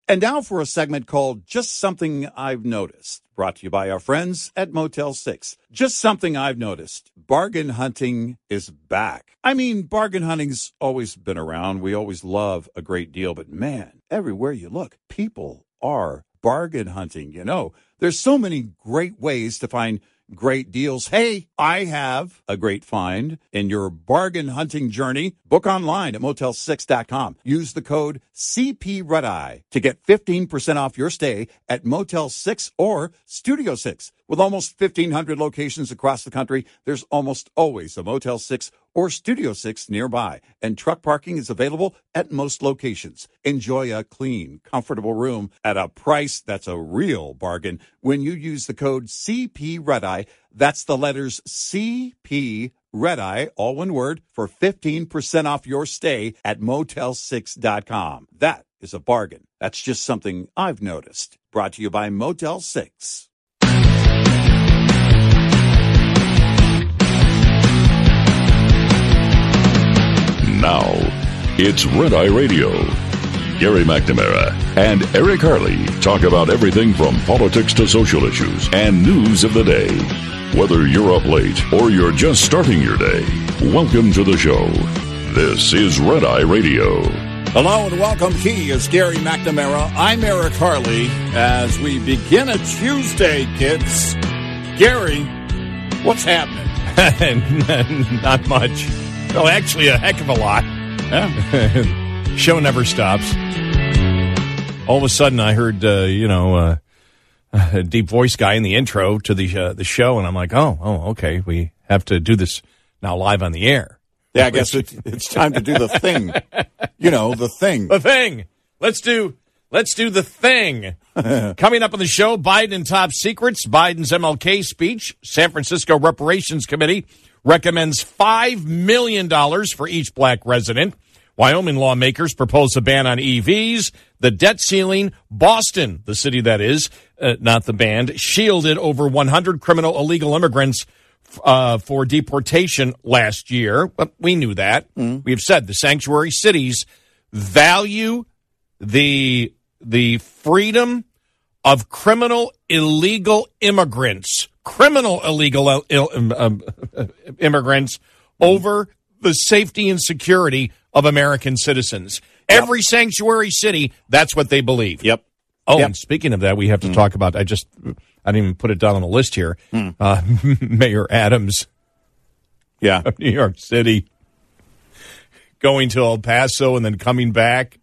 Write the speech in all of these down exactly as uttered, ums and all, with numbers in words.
And now for a segment called Just Something I've Noticed, brought to you by our friends at Motel six. Just something I've noticed. Bargain hunting is back. I mean, bargain hunting's always been around. We always love a great deal, but man, everywhere you look, people are bargain hunting. You know, there's so many great ways to find great deals. Hey, I have a great find in your bargain hunting journey. Book online at motel six dot com. Use the code C P Red Eye to get fifteen percent off your stay at Motel six or Studio six. With almost fifteen hundred locations across the country, there's almost always a Motel six or Studio six nearby, and truck parking is available at most locations. Enjoy a clean, comfortable room at a price that's a real bargain when you use the code C P Red Eye. That's the letters C P Red Eye, all one word, for fifteen percent off your stay at motel six dot com. That is a bargain. That's just something I've noticed. Brought to you by Motel six. Now, it's Red Eye Radio. Gary McNamara and Eric Harley talk about everything from politics to social issues and news of the day. Whether you're up late or you're just starting your day, welcome to the show. This is Red Eye Radio. Hello and welcome. He is Gary McNamara. I'm Eric Harley. As we begin a Tuesday, kids. Gary, what's happening? Not much. Well, actually, a heck of a lot. Yeah. Show never stops. All of a sudden, I heard, uh, you know, uh, a deep voice guy in the intro to the uh, the show, and I'm like, oh, oh, okay, we have to do this now live on the air. Yeah, I guess it's, it's time to do the thing. You know, the thing. The thing. Let's do. Let's do the thing. Coming up on the show, Biden and top secrets. Biden's M L K speech. San Francisco Reparations Committee recommends five million dollars for each black resident. Wyoming lawmakers propose a ban on E Vs. The debt ceiling. Boston, the city that is, uh, not the band, shielded over one hundred criminal illegal immigrants uh, for deportation last year. But we knew that. Mm. We've said the sanctuary cities value the the freedom of criminal illegal immigrants. criminal illegal uh, um, uh, immigrants over the safety and security of American citizens. Yep. Every sanctuary city, that's what they believe. Yep. Oh, yep. And speaking of that, we have to mm. talk about, I just, I didn't even put it down on the list here, mm. uh, Mayor Adams yeah. of New York City going to El Paso and then coming back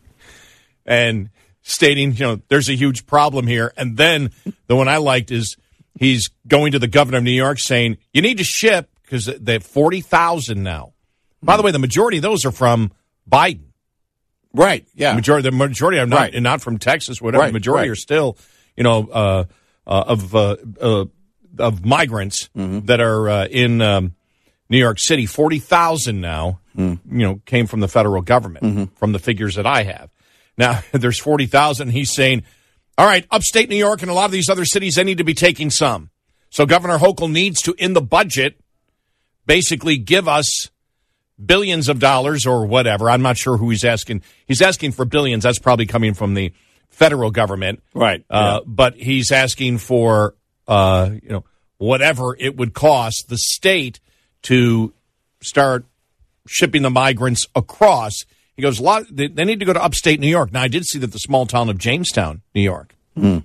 and stating, you know, there's a huge problem here. And then the one I liked is he's going to the governor of New York saying, you need to ship, because they have forty thousand now. By the way, the majority of those are from Biden. Right, yeah. The majority, the majority are not, right. and not from Texas, whatever. Right, the majority right. are still, you know, uh, uh, of uh, uh, of migrants mm-hmm. that are uh, in um, New York City. forty thousand now, mm. you know, came from the federal government, mm-hmm. from the figures that I have. Now, there's forty thousand. He's saying, all right, upstate New York and a lot of these other cities, they need to be taking some. So Governor Hochul needs to, in the budget, basically give us billions of dollars or whatever. I'm not sure who he's asking. He's asking for billions. That's probably coming from the federal government. Right. Uh, yeah. But he's asking for, uh, you know, whatever it would cost the state to start shipping the migrants across. He goes, a lot, they, they need to go to upstate New York. Now, I did see that the small town of Jamestown, New York, mm.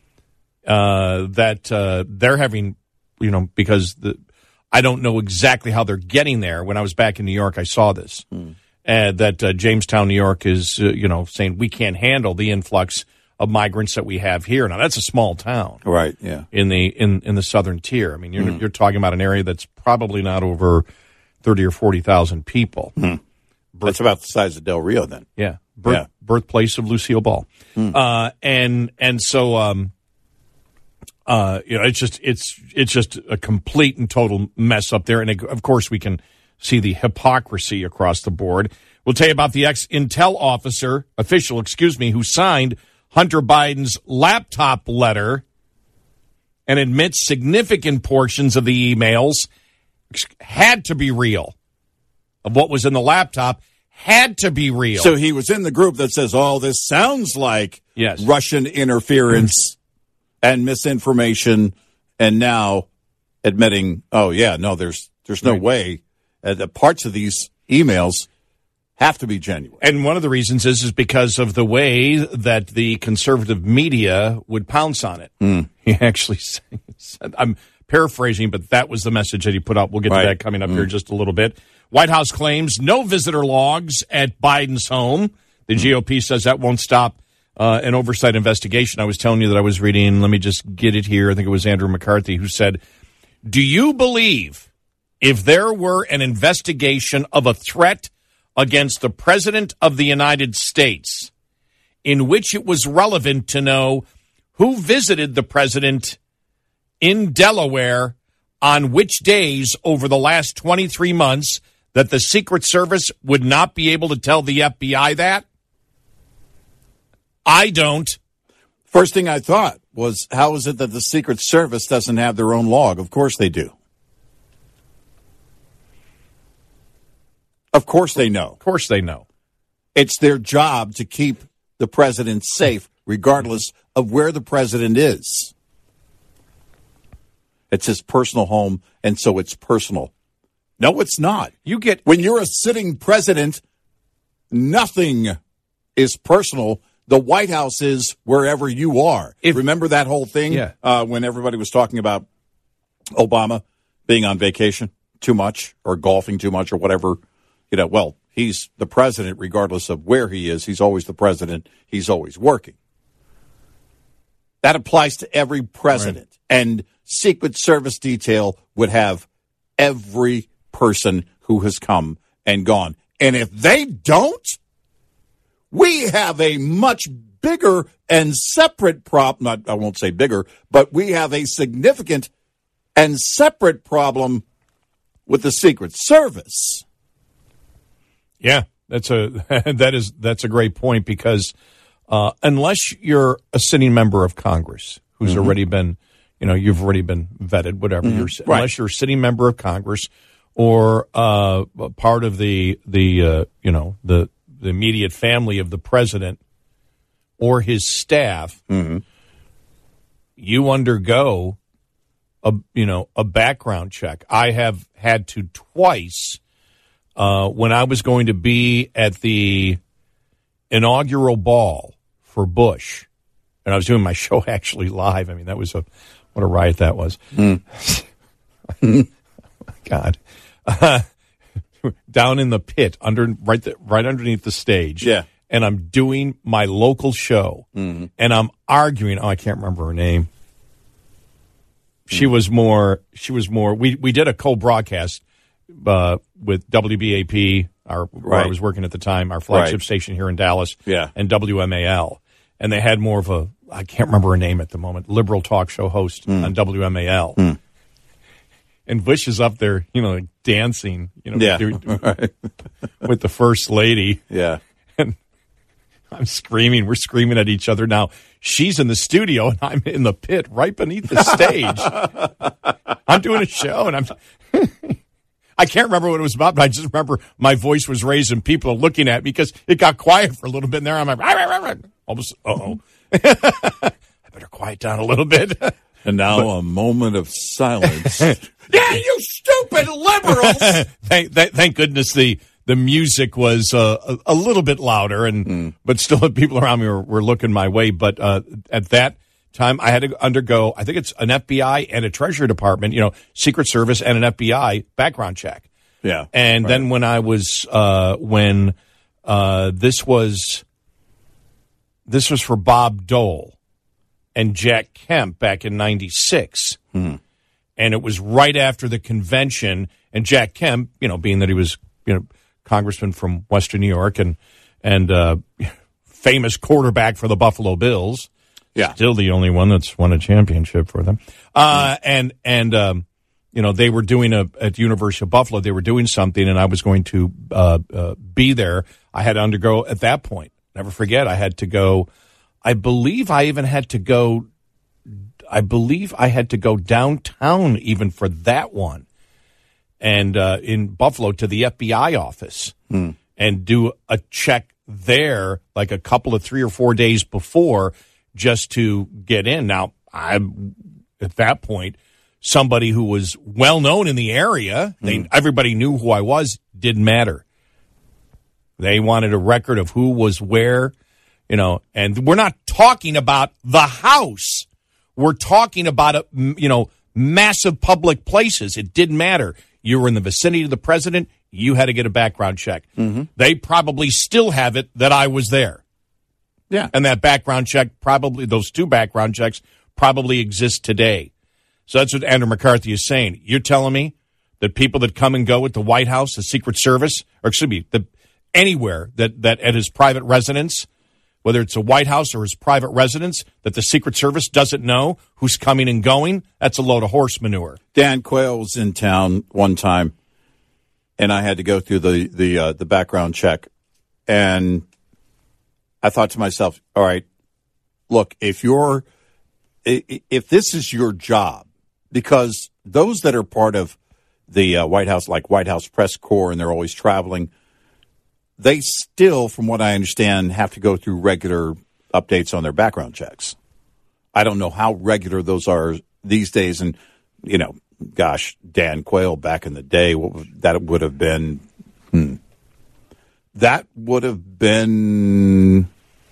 uh, that uh, they're having, you know, because the I don't know exactly how they're getting there. When I was back in New York, I saw this, mm. uh, that uh, Jamestown, New York is, uh, you know, saying we can't handle the influx of migrants that we have here. Now, that's a small town. Right, yeah. In the in, in the southern tier. I mean, you're, mm. you're talking about an area that's probably not over thirty or forty thousand people. Mm. That's about the size of Del Rio, then. Yeah, Birth, yeah. birthplace of Lucille Ball, mm. uh, and and so um, uh, you know, it's just it's it's just a complete and total mess up there, and it, of course we can see the hypocrisy across the board. We'll tell you about the ex-Intel officer, official, excuse me, who signed Hunter Biden's laptop letter and admits significant portions of the emails had to be real. Of what was in the laptop had to be real. So he was in the group that says, oh, this sounds like yes. Russian interference and misinformation, and now admitting, oh, yeah, no, there's there's no right. way. Uh, the parts of these emails have to be genuine. And one of the reasons is, is because of the way that the conservative media would pounce on it. Mm. He actually said, I'm paraphrasing, but that was the message that he put up. We'll get right. to that coming up mm. here in just a little bit. White House claims no visitor logs at Biden's home. The mm. G O P says that won't stop uh, an oversight investigation. I was telling you that I was reading, let me just get it here. I think it was Andrew McCarthy who said, do you believe if there were an investigation of a threat against the President of the United States in which it was relevant to know who visited the President in Delaware on which days over the last twenty-three months, that the Secret Service would not be able to tell the F B I that? I don't. First thing I thought was, how is it that the Secret Service doesn't have their own log? Of course they do. Of course they know. Of course they know. It's their job to keep the president safe, regardless of where the president is. It's his personal home, and so it's personal. No, it's not. You get when you're a sitting president, nothing is personal. The White House is wherever you are. If, Remember that whole thing yeah. uh, when everybody was talking about Obama being on vacation too much or golfing too much or whatever. You know, well, he's the president regardless of where he is. He's always the president. He's always working. That applies to every president. Right. And Secret Service detail would have every person who has come and gone. And if they don't, we have a much bigger and separate problem. Not, I won't say bigger, but we have a significant and separate problem with the Secret Service. Yeah, that's a that is that's a great point because uh, unless you're a sitting member of Congress who's mm-hmm. already been, you know, you've already been vetted, whatever. Mm-hmm. You're right. Unless you're a sitting member of Congress or uh, part of the the uh, you know the the immediate family of the president or his staff, mm-hmm. you undergo a you know a background check. I have had to twice. Uh, when I was going to be at the inaugural ball for Bush, and I was doing my show actually live. I mean, that was a what a riot that was. Mm. God, uh, down in the pit under right the, right underneath the stage. Yeah, and I'm doing my local show, mm-hmm. and I'm arguing. Oh, I can't remember her name. She was more. She was more. We we did a co-broadcast. Uh, with W B A P, our, where right. I was working at the time, our flagship right. station here in Dallas, yeah. and W M A L. And they had more of a, I can't remember her name at the moment, liberal talk show host mm. on W M A L. Mm. And Bush is up there, you know, dancing, you know, yeah. do, with the first lady. Yeah. And I'm screaming. We're screaming at each other now. She's in the studio, and I'm in the pit right beneath the stage. I'm doing a show, and I'm... I can't remember what it was about, but I just remember my voice was raised and people are looking at me because it got quiet for a little bit in there. I'm like, rah, rah, rah, rah. Almost, uh-oh. I better quiet down a little bit. And now but, a moment of silence. Yeah, you stupid liberals! thank, th- thank goodness the, the music was uh, a, a little bit louder, and mm. but still people around me were, were looking my way. But uh, at that time, I had to undergo, I think it's an F B I and a Treasury Department, you know, Secret Service and an F B I background check. Yeah. And right. then when I was, uh, when uh, this was, this was for Bob Dole and Jack Kemp back in ninety-six. Mm-hmm. And it was right after the convention. And Jack Kemp, you know, being that he was, you know, congressman from Western New York and, and uh, famous quarterback for the Buffalo Bills. Yeah. Still the only one that's won a championship for them. Uh, and, and, um, you know, they were doing a, at the University of Buffalo, they were doing something and I was going to, uh, uh, be there. I had to undergo at that point. Never forget. I had to go, I believe I even had to go, I believe I had to go downtown even for that one. And, uh, in Buffalo to the F B I office. Mm. and do a check there like a couple of three or four days before just to get in. Now, I'm at that point somebody who was well known in the area. They mm. everybody knew who I was. Didn't matter. They wanted a record of who was where, you know, and we're not talking about the house. We're talking about, a, you know, massive public places. It didn't matter. You were in the vicinity of the president. You had to get a background check. Mm-hmm. They probably still have it that I was there. Yeah. And that background check probably, those two background checks probably exist today. So that's what Andrew McCarthy is saying. You're telling me that people that come and go at the White House, the Secret Service, or excuse me, the, anywhere that, that at his private residence, whether it's a White House or his private residence, that the Secret Service doesn't know who's coming and going, that's a load of horse manure. Dan Quayle was in town one time, and I had to go through the the uh, the background check, and I thought to myself, all right, look, if you're if this is your job, because those that are part of the uh, White House, like White House Press Corps, and they're always traveling, they still, from what I understand, have to go through regular updates on their background checks. I don't know how regular those are these days. And, you know, gosh, Dan Quayle back in the day, what was, that would have been, hmm, that would have been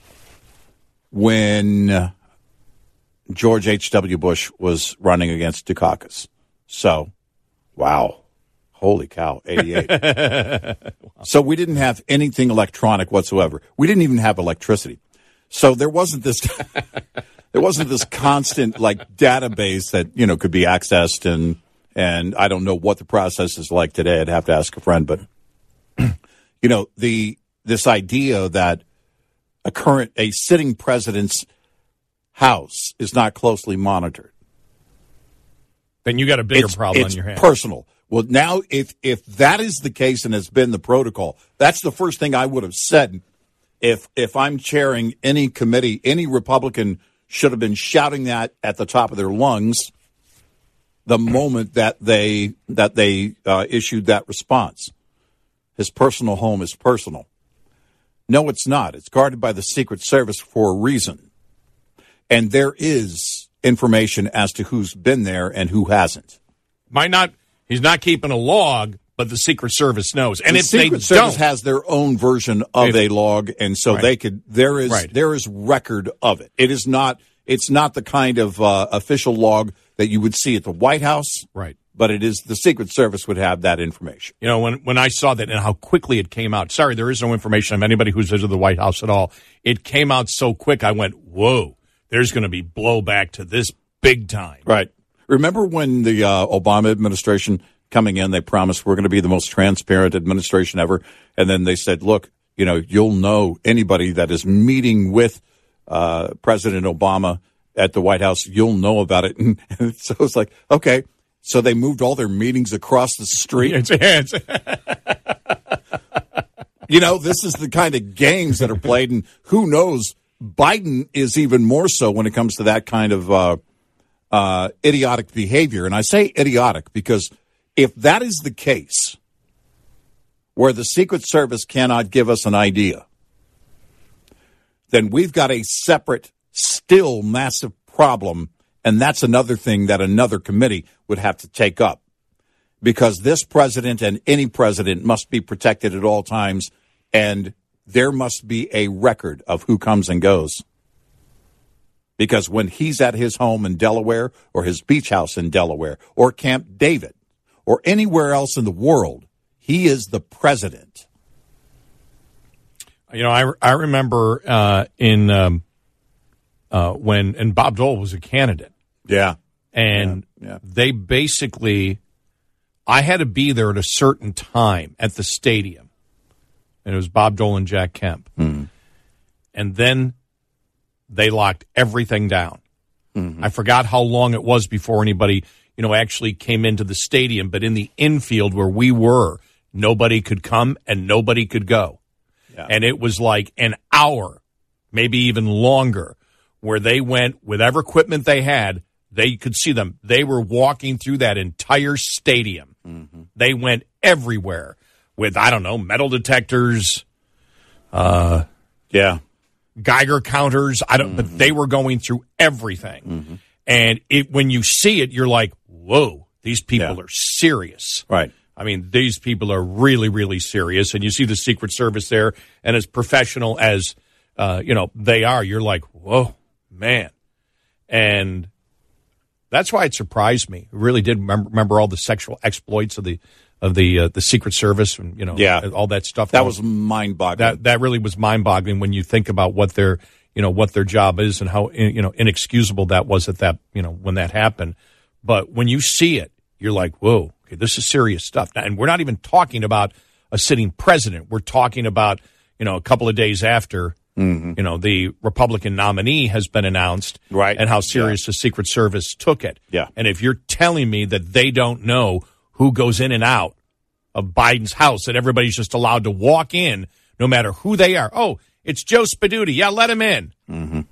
when George H W. Bush was running against Dukakis. So, wow. Holy cow, eighty-eight. Wow. So we didn't have anything electronic whatsoever. We didn't even have electricity. So there wasn't this there wasn't this constant like database that, you know, could be accessed, and and I don't know what the process is like today. I'd have to ask a friend, but you know, the this idea that a current a sitting president's house is not closely monitored. Then you got a bigger it's, problem it's on your hands. Personal. Well, now, if if that is the case and has been the protocol, that's the first thing I would have said. If if I'm chairing any committee, any Republican should have been shouting that at the top of their lungs the moment that they that they uh, issued that response. His personal home is personal. No, it's not. It's guarded by the Secret Service for a reason, and there is information as to who's been there and who hasn't. Might not. He's not keeping a log, but the Secret Service knows. And the if Secret they Service don't, has their own version of if, a log, and so right. they could. There is right. there is record of it. It is not. It's not the kind of uh, official log that you would see at the White House. Right. But it is the Secret Service would have that information. You know, when when I saw that and how quickly it came out. Sorry, there is no information on anybody who's visited the White House at all. It came out so quick. I went, whoa! There's going to be blowback to this big time. Right. Remember when the uh, Obama administration coming in, they promised we're going to be the most transparent administration ever. And then they said, look, you know, you'll know anybody that is meeting with uh, President Obama at the White House, you'll know about it. And, and so it's like, okay. So they moved all their meetings across the street. You know, this is the kind of games that are played. And who knows, Biden is even more so when it comes to that kind of uh, uh, idiotic behavior. And I say idiotic because if that is the case, where the Secret Service cannot give us an idea, then we've got a separate, still massive problem, and that's another thing that another committee would have to take up. Because this president and any president must be protected at all times, and there must be a record of who comes and goes. Because when he's at his home in Delaware, or his beach house in Delaware, or Camp David, or anywhere else in the world, he is the president. You know, I, I remember uh, in um, uh, when and Bob Dole was a candidate. Yeah. And yeah, yeah. they basically, I had to be there at a certain time at the stadium. And it was Bob Dole and Jack Kemp. Mm-hmm. And then they locked everything down. Mm-hmm. I forgot how long it was before anybody, you know, actually came into the stadium. But in the infield where we were, nobody could come and nobody could go. Yeah. And it was like an hour, maybe even longer, where they went, whatever equipment they had, they could see them. They were walking through that entire stadium. Mm-hmm. They went everywhere with, I don't know, metal detectors, uh, yeah, Geiger counters. I don't, mm-hmm. but they were going through everything. Mm-hmm. And it, when you see it, you're like, whoa, these people yeah. are serious. Right. I mean, these people are really, really serious. And you see the Secret Service there, and as professional as, uh, you know, they are, you're like, whoa, man. And that's why it surprised me. It really did remember, remember all the sexual exploits of the of the uh, the Secret Service and, you know, yeah. all that stuff. That was mind-boggling. That that really was mind-boggling when you think about what their, you know, what their job is and how, you know, inexcusable that was at that, you know, when that happened. But when you see it, you're like, whoa, okay, this is serious stuff. And we're not even talking about a sitting president. We're talking about, you know, a couple of days after, mm-hmm. you know, the Republican nominee has been announced, right, and how serious yeah. the Secret Service took it. Yeah. And if you're telling me that they don't know who goes in and out of Biden's house, that everybody's just allowed to walk in no matter who they are. Oh, it's Joe Spaduti. Yeah, let him in. Mm-hmm.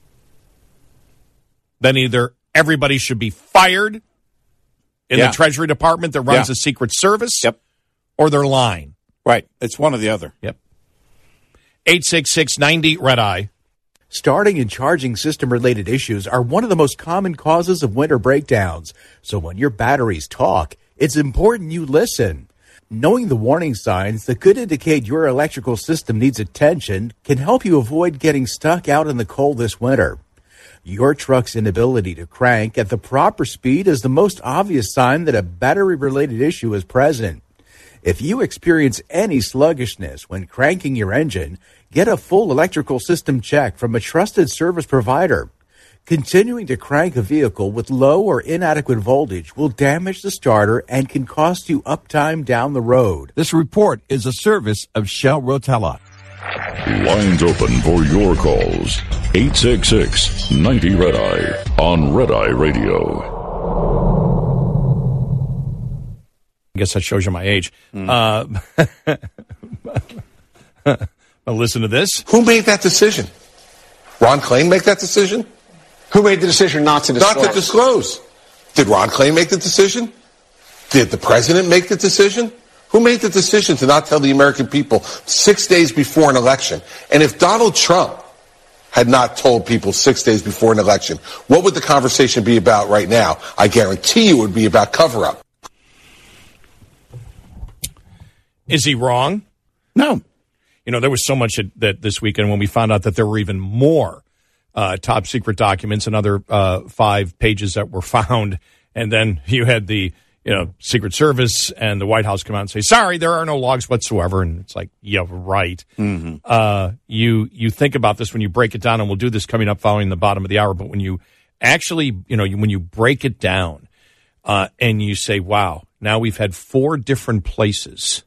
Then either everybody should be fired in yeah. the Treasury Department that runs yeah. the Secret Service, yep. or they're lying. Right. It's one or the other. Yep. eight six six, nine zero, red eye. Starting and charging system-related issues are one of the most common causes of winter breakdowns. So when your batteries talk, it's important you listen. Knowing the warning signs that could indicate your electrical system needs attention can help you avoid getting stuck out in the cold this winter. Your truck's inability to crank at the proper speed is the most obvious sign that a battery-related issue is present. If you experience any sluggishness when cranking your engine, get a full electrical system check from a trusted service provider. Continuing to crank a vehicle with low or inadequate voltage will damage the starter and can cost you uptime down the road. This report is a service of Shell Rotella. Lines open for your calls. eight six six, nine zero, red eye on Red Eye Radio. I guess that shows you my age. Mm. Uh, listen to this. Who made that decision? Ron Klain make that decision? Who made the decision not to disclose? Not to disclose. Did Ron Klain make the decision? Did the president make the decision? Who made the decision to not tell the American people six days before an election? And if Donald Trump had not told people six days before an election, what would the conversation be about right now? I guarantee you it would be about cover-up. Is he wrong? No. You know, there was so much that this weekend when we found out that there were even more uh, top secret documents, another uh, five pages that were found. And then you had the, you know, Secret Service and the White House come out and say, sorry, there are no logs whatsoever. And it's like, yeah, right. Mm-hmm. Uh, you, you think about this when you break it down, and we'll do this coming up following the bottom of the hour. But when you actually, you know, when you break it down uh, and you say, wow, now we've had four different places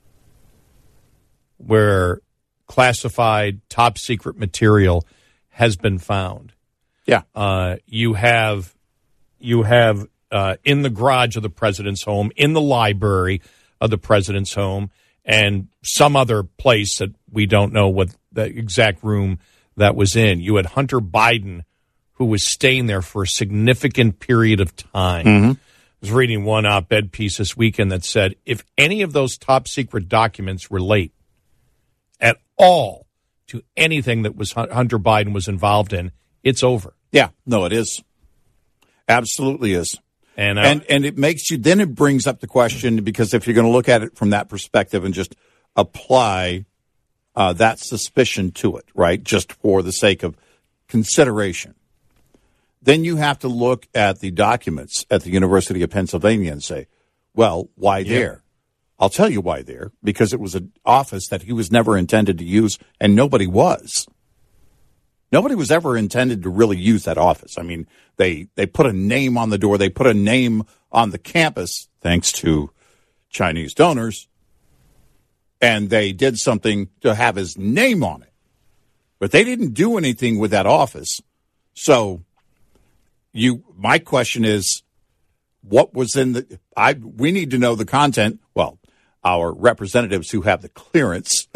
where classified top secret material has been found. Yeah. Uh, you have, you have uh, in the garage of the president's home, in the library of the president's home, and some other place that we don't know what the exact room that was in. You had Hunter Biden, who was staying there for a significant period of time. Mm-hmm. I was reading one op-ed piece this weekend that said, if any of those top secret documents relate at all to anything that was Hunter Biden was involved in, it's over. Yeah, no, it is. Absolutely is. And, uh, and and it makes you, then it brings up the question, because if you're going to look at it from that perspective and just apply uh, that suspicion to it, right, just for the sake of consideration, then you have to look at the documents at the University of Pennsylvania and say, well, why yeah. there? I'll tell you why there, because it was an office that he was never intended to use, and nobody was. Nobody was ever intended to really use that office. I mean, they, they put a name on the door. They put a name on the campus, thanks to Chinese donors, and they did something to have his name on it. But they didn't do anything with that office. So you, my question is, what was in the, I, we need to know the content. Well, our representatives who have the clearance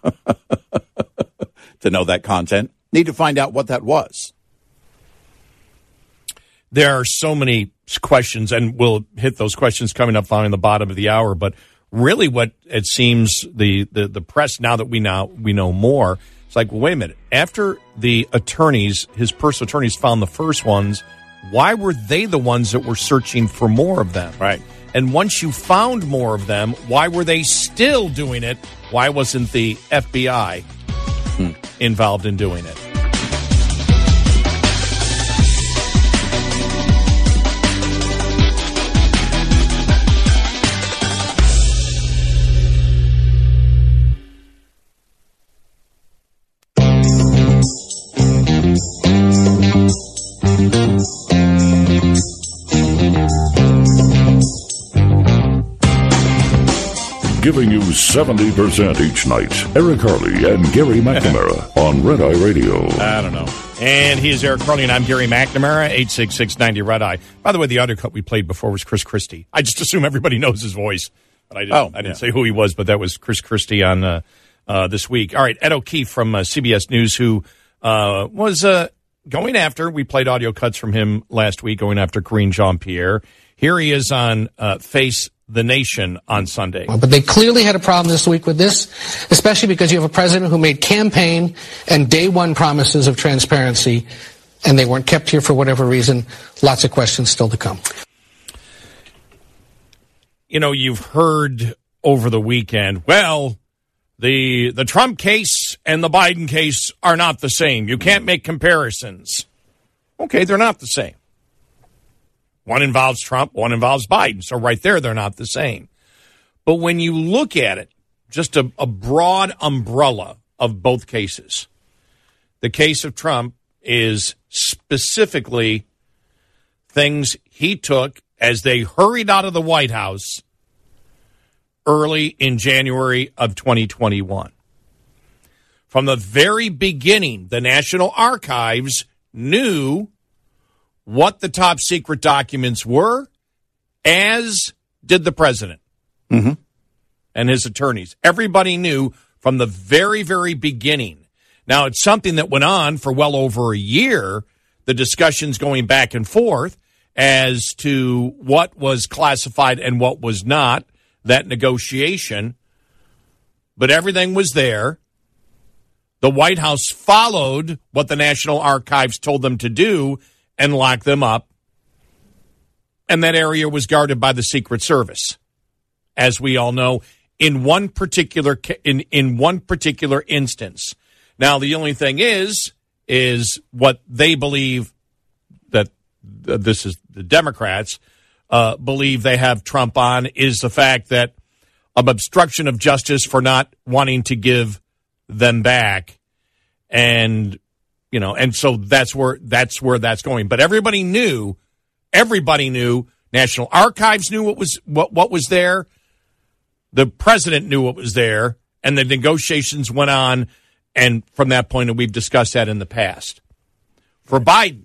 to know that content need to find out what that was. There are so many questions, and we'll hit those questions coming up following the bottom of the hour. But really what it seems the, the, the press, now that we now we know more, it's like, well, wait a minute. After the attorneys, his personal attorneys found the first ones, why were they the ones that were searching for more of them? Right. And once you found more of them, why were they still doing it? Why wasn't the F B I hmm. involved in doing it? Giving you seventy percent each night. Eric Harley and Gary McNamara on Red Eye Radio. I don't know. And he is Eric Harley, and I'm Gary McNamara, eight six six, ninety Red Eye. By the way, the undercut we played before was Chris Christie. I just assume everybody knows his voice. But I didn't, oh, I didn't yeah. say who he was, but that was Chris Christie on uh, uh, this week. All right, Ed O'Keefe from uh, C B S News, who uh, was uh, going after, we played audio cuts from him last week, going after Karine Jean-Pierre. Here he is on uh, Face the Nation on Sunday. But they clearly had a problem this week with this, especially because you have a president who made campaign and day one promises of transparency, and they weren't kept here for whatever reason. Lots of questions still to come. You know, you've heard over the weekend, well, the the Trump case and the Biden case are not the same. You can't make comparisons. Okay, they're not the same. One involves Trump, one involves Biden. So right there, they're not the same. But when you look at it, just a, a broad umbrella of both cases, the case of Trump is specifically things he took as they hurried out of the White House early in January of twenty twenty-one. From the very beginning, the National Archives knew what the top secret documents were, as did the president mm-hmm. and his attorneys. Everybody knew from the very, very beginning. Now, it's something that went on for well over a year, the discussions going back and forth as to what was classified and what was not, that negotiation. But everything was there. The White House followed what the National Archives told them to do and lock them up. And that area was guarded by the Secret Service. As we all know, in one particular in, in one particular instance. Now, the only thing is, is what they believe that uh, this is the Democrats uh, believe they have Trump on is the fact that of obstruction of justice for not wanting to give them back. And You know, and so that's where that's where that's going. But everybody knew, everybody knew. National Archives knew what was what, what was there. The president knew what was there, and the negotiations went on. And from that point, and we've discussed that in the past. For Biden,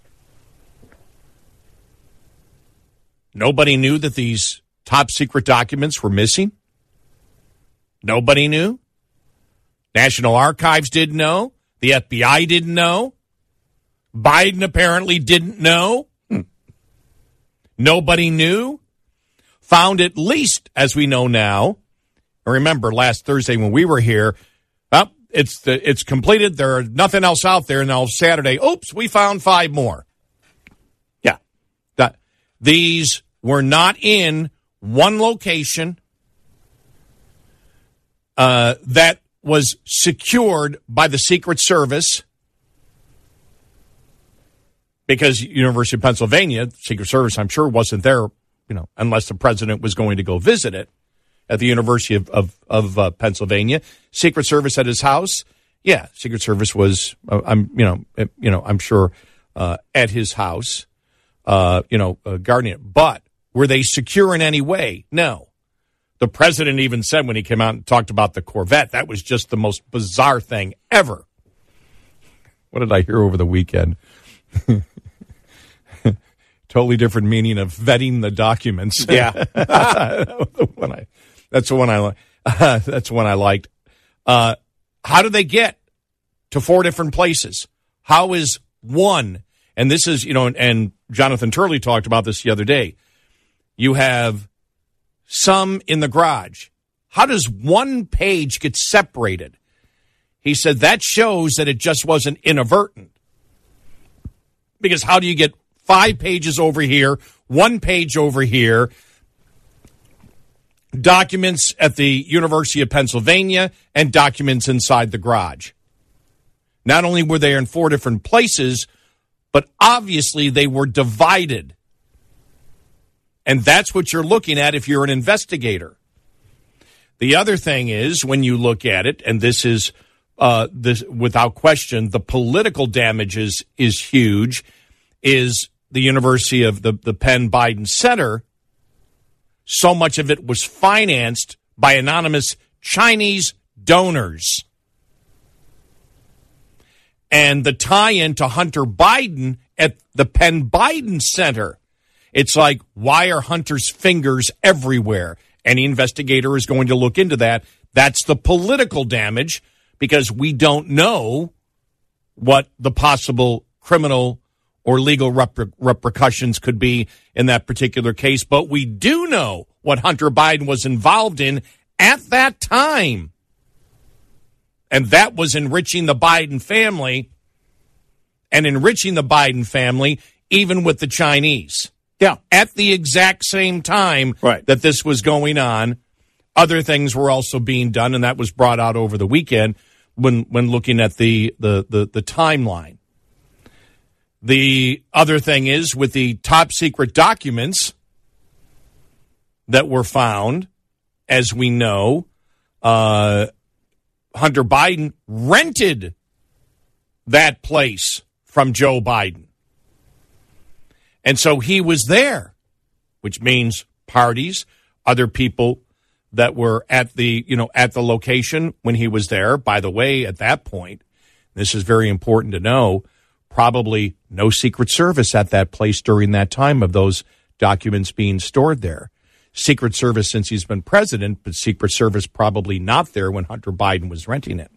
nobody knew that these top secret documents were missing. Nobody knew. National Archives didn't know. The F B I didn't know. Biden apparently didn't know. Hmm. Nobody knew. Found at least, as we know now. And remember, last Thursday when we were here, well, it's the, it's completed. There's nothing else out there. And now Saturday, oops, we found five more. Yeah. That, these were not in one location uh, that was secured by the Secret Service, because University of Pennsylvania, Secret Service, I'm sure, wasn't there, you know, unless the president was going to go visit it at the University of, of, of uh, Pennsylvania. Secret Service at his house. Yeah, Secret Service was, uh, I'm, you know, uh, you know, I'm sure uh, at his house, uh, you know, uh, guarding it. But were they secure in any way? No. The president even said when he came out and talked about the Corvette, that was just the most bizarre thing ever. What did I hear over the weekend? Totally different meaning of vetting the documents. Yeah. the one I, that's the one I like. Uh, that's the one I liked. Uh, how do they get to four different places? How is one? And this is, you know, and, and Jonathan Turley talked about this the other day. You have some in the garage. How does one page get separated? He said that shows that it just wasn't inadvertent. Because how do you get five pages over here, one page over here, documents at the University of Pennsylvania, and documents inside the garage? Not only were they in four different places, but obviously they were divided. And that's what you're looking at if you're an investigator. The other thing is, when you look at it, and this is uh, this without question, the political damages is huge, is the University of the, the Penn Biden Center. So much of it was financed by anonymous Chinese donors. And the tie-in to Hunter Biden at the Penn Biden Center. It's like, why are Hunter's fingers everywhere? Any investigator is going to look into that. That's the political damage, because we don't know what the possible criminal or legal reper- repercussions could be in that particular case. But we do know what Hunter Biden was involved in at that time. And that was enriching the Biden family, and enriching the Biden family even with the Chinese. Yeah. At the exact same time right. that this was going on, other things were also being done, and that was brought out over the weekend when when looking at the the the, the timeline. The other thing is, with the top secret documents that were found, as we know, uh, Hunter Biden rented that place from Joe Biden. And so he was there, which means parties, other people that were at the, you know, at the location when he was there. By the way, at that point, this is very important to know, probably no Secret Service at that place during that time of those documents being stored there. Secret Service since he's been president, but Secret Service probably not there when Hunter Biden was renting it.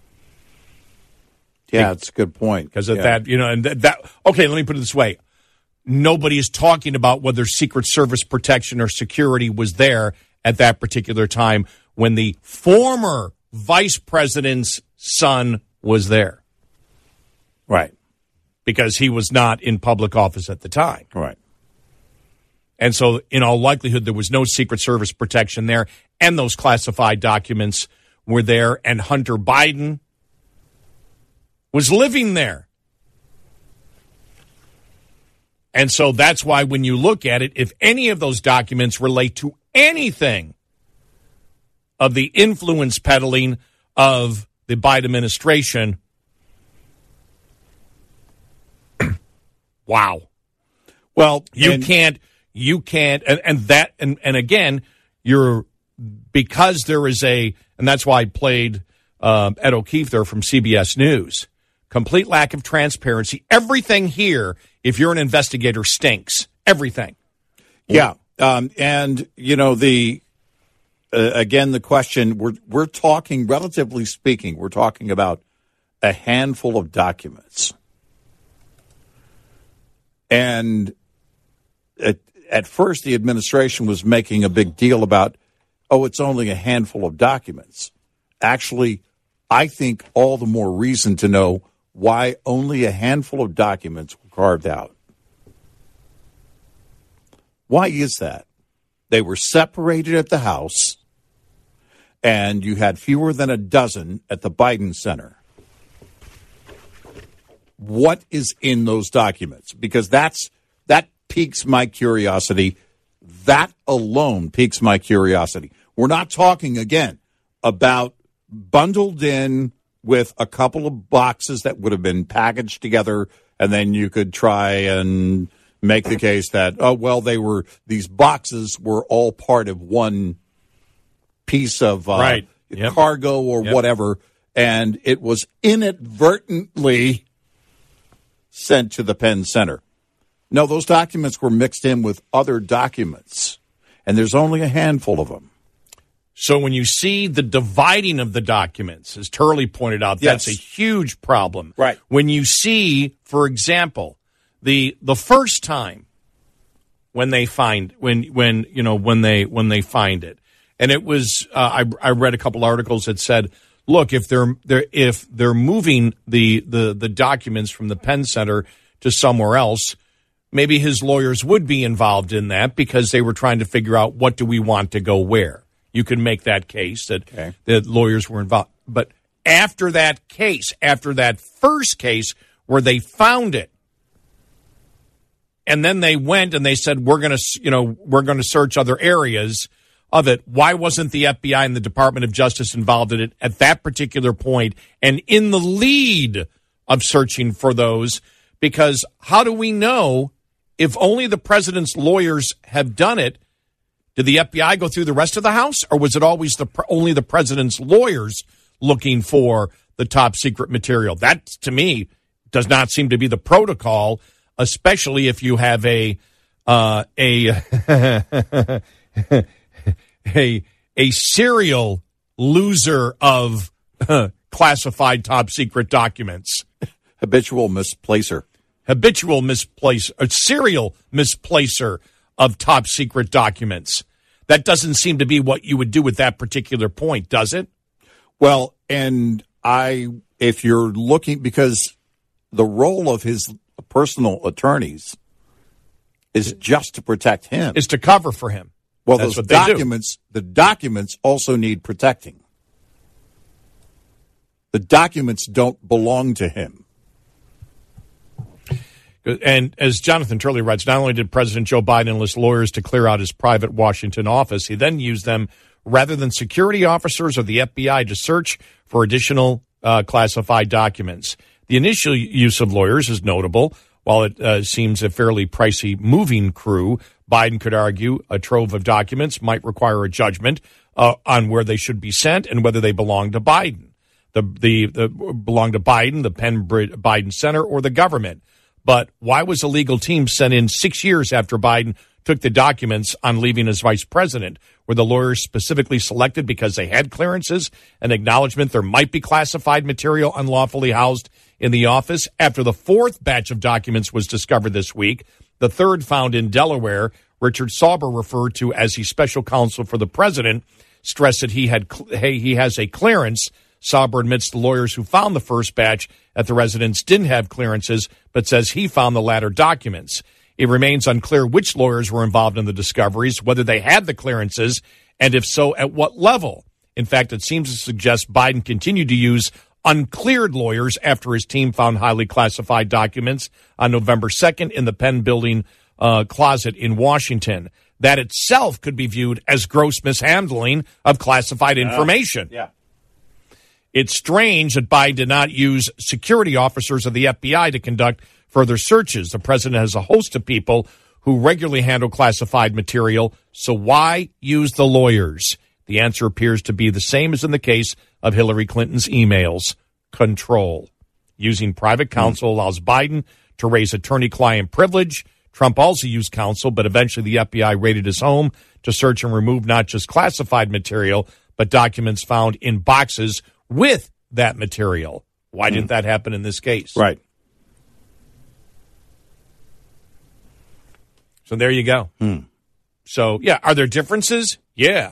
Yeah, that's a good point. Because of yeah. that, you know, and that, that, okay, let me put it this way. Nobody is talking about whether Secret Service protection or security was there at that particular time when the former vice president's son was there. Right. Because he was not in public office at the time. Right. And so, in all likelihood, there was no Secret Service protection there, and those classified documents were there, and Hunter Biden was living there. And so that's why when you look at it, if any of those documents relate to anything of the influence peddling of the Biden administration, wow. Well, you and- can't, you can't, and, and that, and, and again, you're, because there is a, and that's why I played um, Ed O'Keefe there from C B S News. Complete lack of transparency. Everything here, if you're an investigator, stinks. Everything. Yeah. Um, and, you know, the, uh, again, the question, we're, we're talking, relatively speaking, we're talking about a handful of documents. And at, at first, the administration was making a big deal about, oh, it's only a handful of documents. Actually, I think all the more reason to know why only a handful of documents were carved out. Why is that? They were separated at the House, and you had fewer than a dozen at the Biden Center. What is in those documents? Because that's that piques my curiosity. That alone piques my curiosity. We're not talking, again, about bundled in with a couple of boxes that would have been packaged together, and then you could try and make the case that, oh, well, they were, these boxes were all part of one piece of uh, right. yep. cargo or yep. whatever, and it was inadvertently sent to the Penn Center. No, those documents were mixed in with other documents, and there's only a handful of them. So when you see the dividing of the documents, as Turley pointed out, yes. that's a huge problem. Right. When you see, for example, the the first time when they find when when you know when they when they find it. And it was uh, I I read a couple articles that said, look, if they're they're if they're moving the the the documents from the Penn Center to somewhere else, maybe his lawyers would be involved in that because they were trying to figure out what do we want to go where. You can make that case that okay. the lawyers were involved. But after that case, after that first case where they found it, and then they went and they said, we're going to, you know, we're going to search other areas of it. Why wasn't the F B I and the Department of Justice involved in it at that particular point and in the lead of searching for those? Because how do we know if only the president's lawyers have done it? Did the F B I go through the rest of the house, or was it always the only the president's lawyers looking for the top secret material? That, to me, does not seem to be the protocol, especially if you have a uh, a a a serial loser of uh, classified top secret documents, habitual misplacer, habitual misplacer, a serial misplacer of top secret documents. That doesn't seem to be what you would do at that particular point, does it? Well, and I, if you're looking, because the role of his personal attorneys is just to protect him. Is to cover for him. Well, That's those what they documents, do. the documents also need protecting. The documents don't belong to him. And as Jonathan Turley writes, not only did President Joe Biden enlist lawyers to clear out his private Washington office, he then used them rather than security officers or the F B I to search for additional uh, classified documents. The initial use of lawyers is notable. While it uh, seems a fairly pricey moving crew, Biden could argue a trove of documents might require a judgment uh, on where they should be sent and whether they belong to Biden. The, the, the belong to Biden, the Penn Biden Center, or the government. But why was a legal team sent in six years after Biden took the documents on leaving as vice president? Were the lawyers specifically selected because they had clearances and acknowledgement there might be classified material unlawfully housed in the office? After the fourth batch of documents was discovered this week, the third found in Delaware, Richard Sauber, referred to as the special counsel for the president, stressed that he had hey, he has a clearance. Sauber admits the lawyers who found the first batch at the residence didn't have clearances, but says he found the latter documents. It remains unclear which lawyers were involved in the discoveries, whether they had the clearances, and if so, at what level. In fact, it seems to suggest Biden continued to use uncleared lawyers after his team found highly classified documents on November second in the Penn Building uh, closet in Washington. That itself could be viewed as gross mishandling of classified information. Uh, yeah. It's strange that Biden did not use security officers of the F B I to conduct further searches. The president has a host of people who regularly handle classified material, so why use the lawyers? The answer appears to be the same as in the case of Hillary Clinton's emails. Control. Using private counsel allows Biden to raise attorney-client privilege. Trump also used counsel, but eventually the F B I raided his home to search and remove not just classified material, but documents found in boxes with that material. Why didn't that happen in this case? Right. So there you go. Hmm. So, yeah, are there differences? Yeah.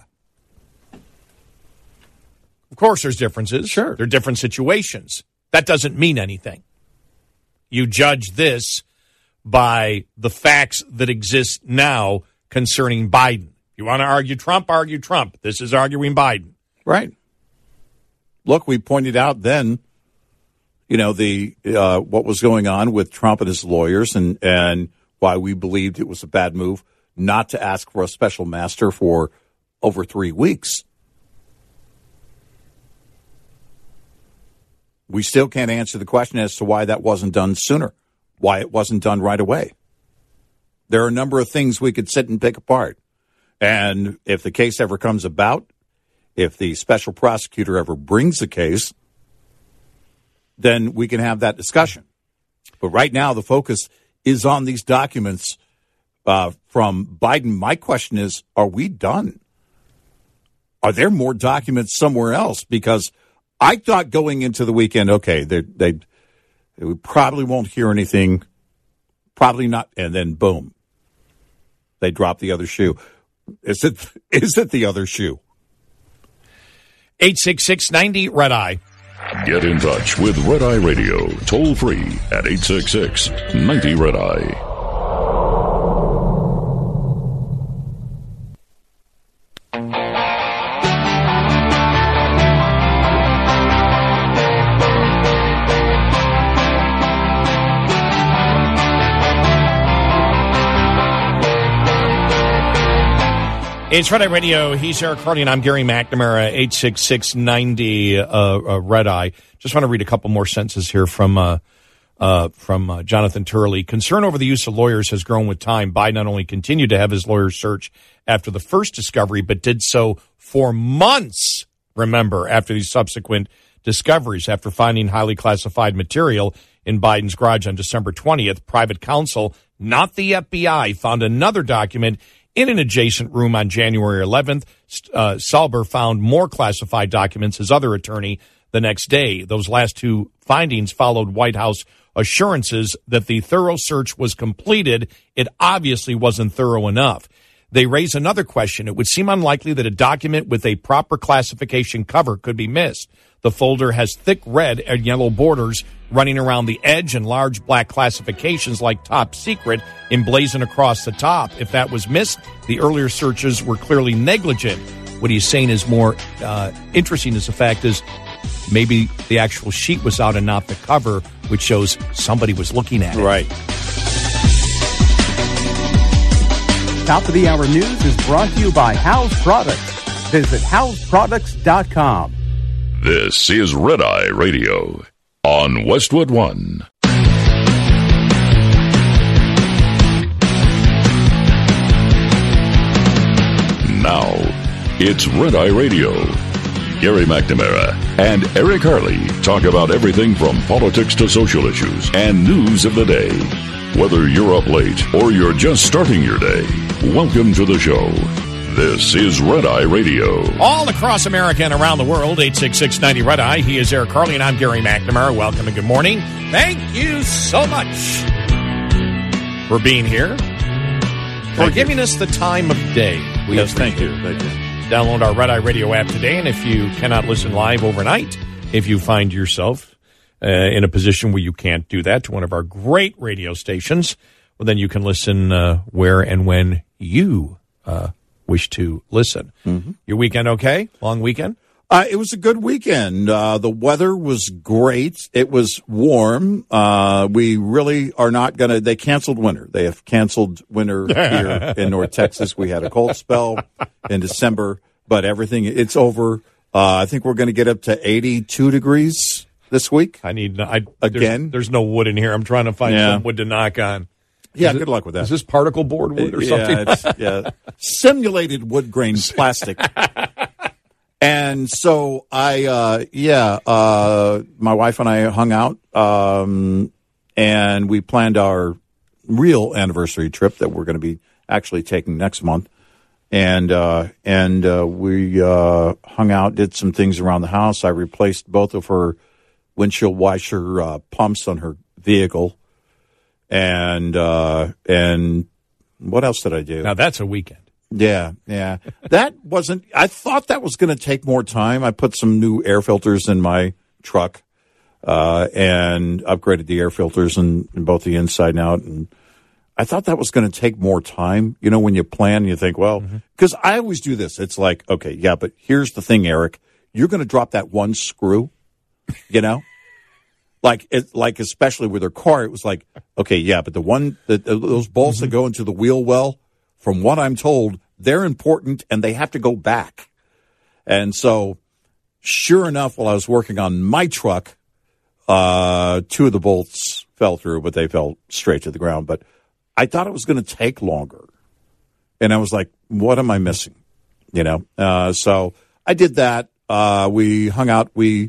Of course there's differences. Sure. There are different situations. That doesn't mean anything. You judge this by the facts that exist now concerning Biden. You want to argue Trump, argue Trump. This is arguing Biden. Right. Look, we pointed out then, you know, the uh, what was going on with Trump and his lawyers and, and why we believed it was a bad move not to ask for a special master for over three weeks. We still can't answer the question as to why that wasn't done sooner, why it wasn't done right away. There are a number of things we could sit and pick apart. And if the case ever comes about, if the special prosecutor ever brings the case, then we can have that discussion. But right now, the focus is on these documents uh, from Biden. My question is, are we done? Are there more documents somewhere else? Because I thought going into the weekend, okay, they, they, we probably won't hear anything, probably not, and then boom. they drop the other shoe. Is it is it the other shoe? eight six six, ninety, Red Eye. Get in touch with Red Eye Radio, toll free at eight six six, ninety, Red Eye. It's Red Eye Radio. He's Eric Carly, and I'm Gary McNamara, eight six six, ninety, uh, uh, Red Eye. Just want to read a couple more sentences here from uh, uh, from uh, Jonathan Turley. Concern over the use of lawyers has grown with time. Biden not only continued to have his lawyers search after the first discovery, but did so for months, remember, after these subsequent discoveries. After finding highly classified material in Biden's garage on December twentieth, private counsel, not the F B I, found another document in an adjacent room on January eleventh. Uh, Salber found more classified documents, his other attorney, the next day. Those last two findings followed White House assurances that the thorough search was completed. It obviously wasn't thorough enough. They raise another question. It would seem unlikely that a document with a proper classification cover could be missed. The folder has thick red and yellow borders running around the edge and large black classifications like top secret emblazoned across the top. If that was missed, the earlier searches were clearly negligent. What he's saying is more uh, interesting is the fact is maybe the actual sheet was out and not the cover, which shows somebody was looking at it. Right. Top of the Hour News is brought to you by House Products. Visit house products dot com. This is Red Eye Radio on Westwood One. Now, it's Red Eye Radio. Gary McNamara and Eric Harley talk about everything from politics to social issues and news of the day. Whether you're up late or you're just starting your day, welcome to the show. This is Red Eye Radio. All across America and around the world, eight six six, ninety, Red Eye. He is Eric Carly, and I'm Gary McNamara. Welcome and good morning. Thank you so much for being here, for Thank giving you. us the time of day. We Yes, thank appreciate you. it. Thank you. Download our Red Eye Radio app today, and if you cannot listen live overnight, if you find yourself uh, in a position where you can't do that to one of our great radio stations, well, then you can listen uh, where and when you uh wish to listen. Mm-hmm. Your weekend okay? Long weekend? Uh, it was a good weekend. Uh, the weather was great. It was warm. Uh, we really are not going to, they canceled winter. They have canceled winter here in North Texas. We had a cold spell in December, but everything, it's over. Uh, I think we're going to get up to eighty-two degrees this week. I need, I, Again? There's, there's no wood in here. I'm trying to find Yeah. some wood to knock on. Yeah, Is good it, luck with that. Is this particle board wood or something? Yeah, it's, yeah. Simulated wood grain plastic. And so I, uh, yeah, uh, my wife and I hung out, um, and we planned our real anniversary trip that we're going to be actually taking next month. And, uh, and, uh, we, uh, hung out, did some things around the house. I replaced both of her windshield washer, uh, pumps on her vehicle. And, uh, and what else did I do? Now that's a weekend. Yeah, yeah. That wasn't, I thought that was going to take more time. I put some new air filters in my truck, uh, and upgraded the air filters in, in both the inside and out. And I thought that was going to take more time. You know, when you plan, you think, well, because mm-hmm. I always do this. It's like, okay, yeah, but here's the thing, Eric. You're going to drop that one screw, you know? Like, it, like especially with her car, it was like, okay, yeah, but the one, the, those bolts mm-hmm. that go into the wheel well, from what I'm told, they're important and they have to go back. And so, sure enough, while I was working on my truck, uh, two of the bolts fell through, but they fell straight to the ground. But I thought it was going to take longer. And I was like, what am I missing? You know, uh, so I did that. Uh, we hung out. We,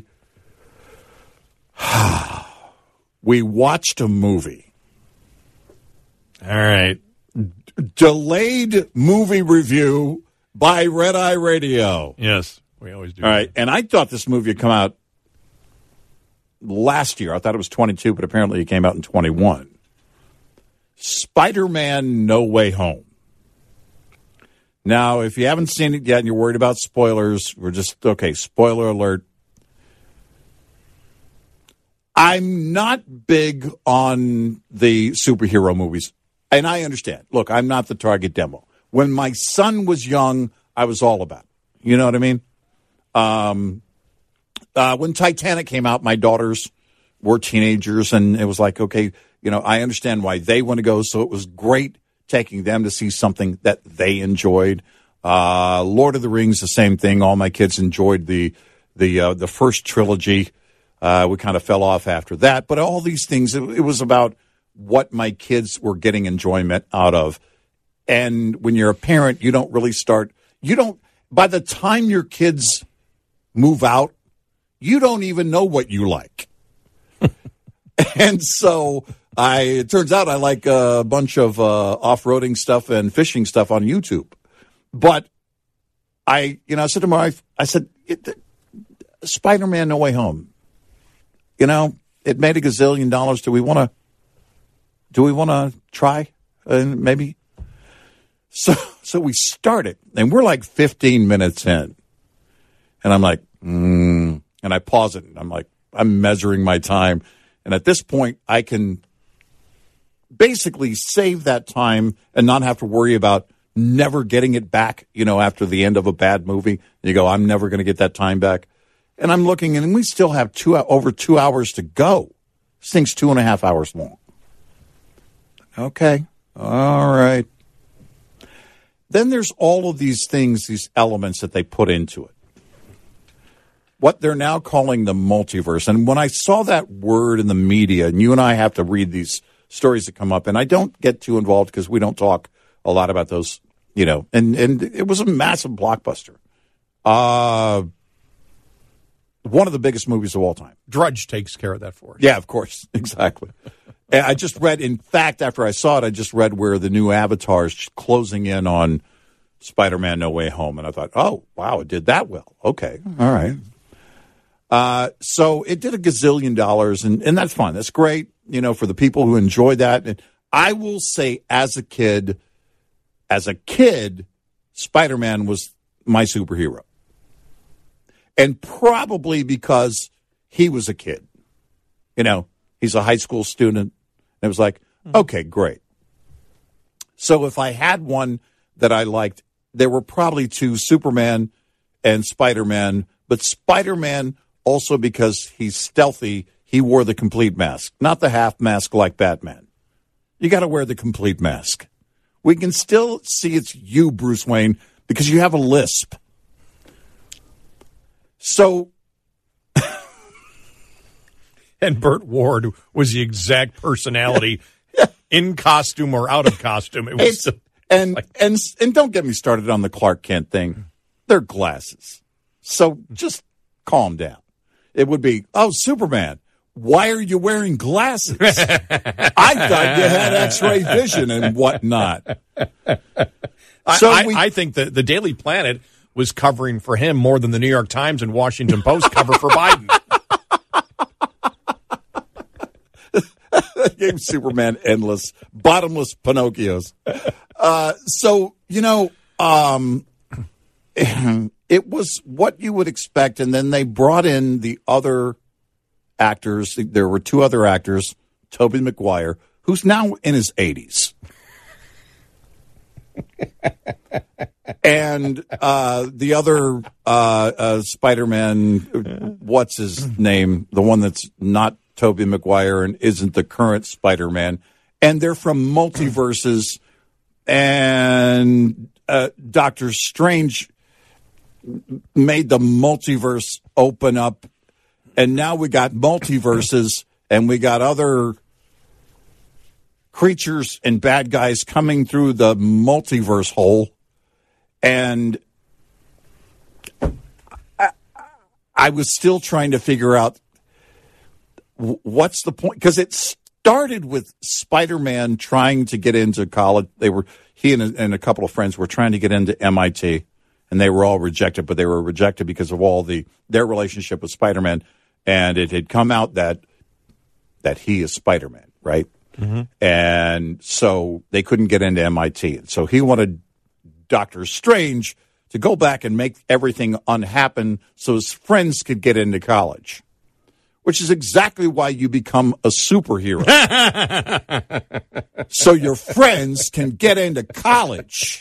we watched a movie. All right. Delayed movie review by Red Eye Radio. Yes, we always do. All right, and I thought this movie had come out last year. I thought it was twenty-two, but apparently it came out in twenty-one. Spider-Man No Way Home. Now, if you haven't seen it yet and you're worried about spoilers, we're just, okay, spoiler alert. I'm not big on the superhero movies, and I understand. Look, I'm not the target demo. When my son was young, I was all about it. You know what I mean? Um, uh, when Titanic came out, my daughters were teenagers, and it was like, okay, you know, I understand why they want to go, so it was great taking them to see something that they enjoyed. Uh, Lord of the Rings, the same thing. All my kids enjoyed the the uh, the first trilogy. Uh, we kind of fell off after that. But all these things, it, it was about what my kids were getting enjoyment out of. And when you're a parent, you don't really start, you don't, by the time your kids move out, you don't even know what you like. And so I, it turns out I like a bunch of uh, off-roading stuff and fishing stuff on YouTube. But I, you know, I said to my wife, I said, Spider-Man No Way Home. You know, it made a gazillion dollars. Do we want to? Do we want to try? And uh, maybe. So, so we started, and we're like fifteen minutes in, and I'm like, mm, and I pause it, and I'm like, I'm measuring my time, and at this point, I can basically save that time and not have to worry about never getting it back. You know, after the end of a bad movie, you go, I'm never going to get that time back. And I'm looking, and we still have two over two hours to go. This thing's two and a half hours long. Okay. All right. Then there's all of these things, these elements that they put into it. What they're now calling the multiverse. And when I saw that word in the media, and you and I have to read these stories that come up, and I don't get too involved because we don't talk a lot about those, you know, and, and it was a massive blockbuster. Uh... One of the biggest movies of all time. Drudge takes care of that for us. Yeah, of course. Exactly. And I just read, in fact, after I saw it, I just read where the new Avatar is closing in on Spider-Man No Way Home. And I thought, oh, wow, it did that well. Okay. All right. Uh, so it did a gazillion dollars, and, and that's fine. That's great, you know, for the people who enjoyed that. And I will say, as a kid, as a kid, Spider-Man was my superhero. And probably because he was a kid. You know, he's a high school student. And it was like, okay, great. So if I had one that I liked, there were probably two, Superman and Spider-Man. But Spider-Man, also because he's stealthy, he wore the complete mask, not the half mask like Batman. You got to wear the complete mask. We can still see it's you, Bruce Wayne, because you have a lisp. So, and Burt Ward was the exact personality yeah. in costume or out of costume. It was a, and like, and and don't get me started on the Clark Kent thing. They're glasses, so just calm down. It would be, oh, Superman, why are you wearing glasses? I thought you had X-ray vision and whatnot. So I, I, we, I think that the Daily Planet was covering for him more than the New York Times and Washington Post cover for Biden. Gave Superman endless, bottomless Pinocchios. Uh, so, you know, um, it was what you would expect. And then they brought in the other actors. There were two other actors, Tobey Maguire, who's now in his eighties. And uh, the other uh, uh, Spider-Man, what's his name? The one that's not Tobey Maguire and isn't the current Spider-Man. And they're from multiverses. And uh, Doctor Strange made the multiverse open up. And now we got multiverses, and we got other creatures and bad guys coming through the multiverse hole. And I, I was still trying to figure out what's the point, because it started with Spider-Man trying to get into college. They were he and a, and a couple of friends were trying to get into M I T, and they were all rejected. But they were rejected because of all the their relationship with Spider-Man, and it had come out that that he is Spider-Man, right? Mm-hmm. And so they couldn't get into M I T. So he wanted Doctor Strange to go back and make everything unhappen so his friends could get into college, which is exactly why you become a superhero. So your friends can get into college.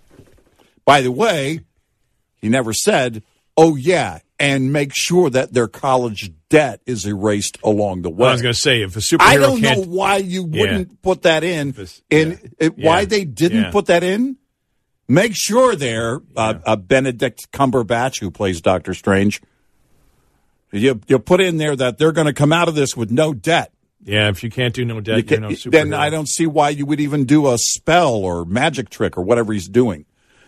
By the way, he never said, oh, yeah, and make sure that their college debt is erased along the way. Well, I was going to say, if a superhero I don't can't... know why you wouldn't yeah. put that in. This, and yeah. it, why yeah. they didn't yeah. put that in? Make sure there, yeah. uh, uh, Benedict Cumberbatch, who plays Doctor Strange, you, you put in there that they're going to come out of this with no debt. Yeah, if you can't do no debt, you can, you're no superhero. Then I don't see why you would even do a spell or magic trick or whatever he's doing.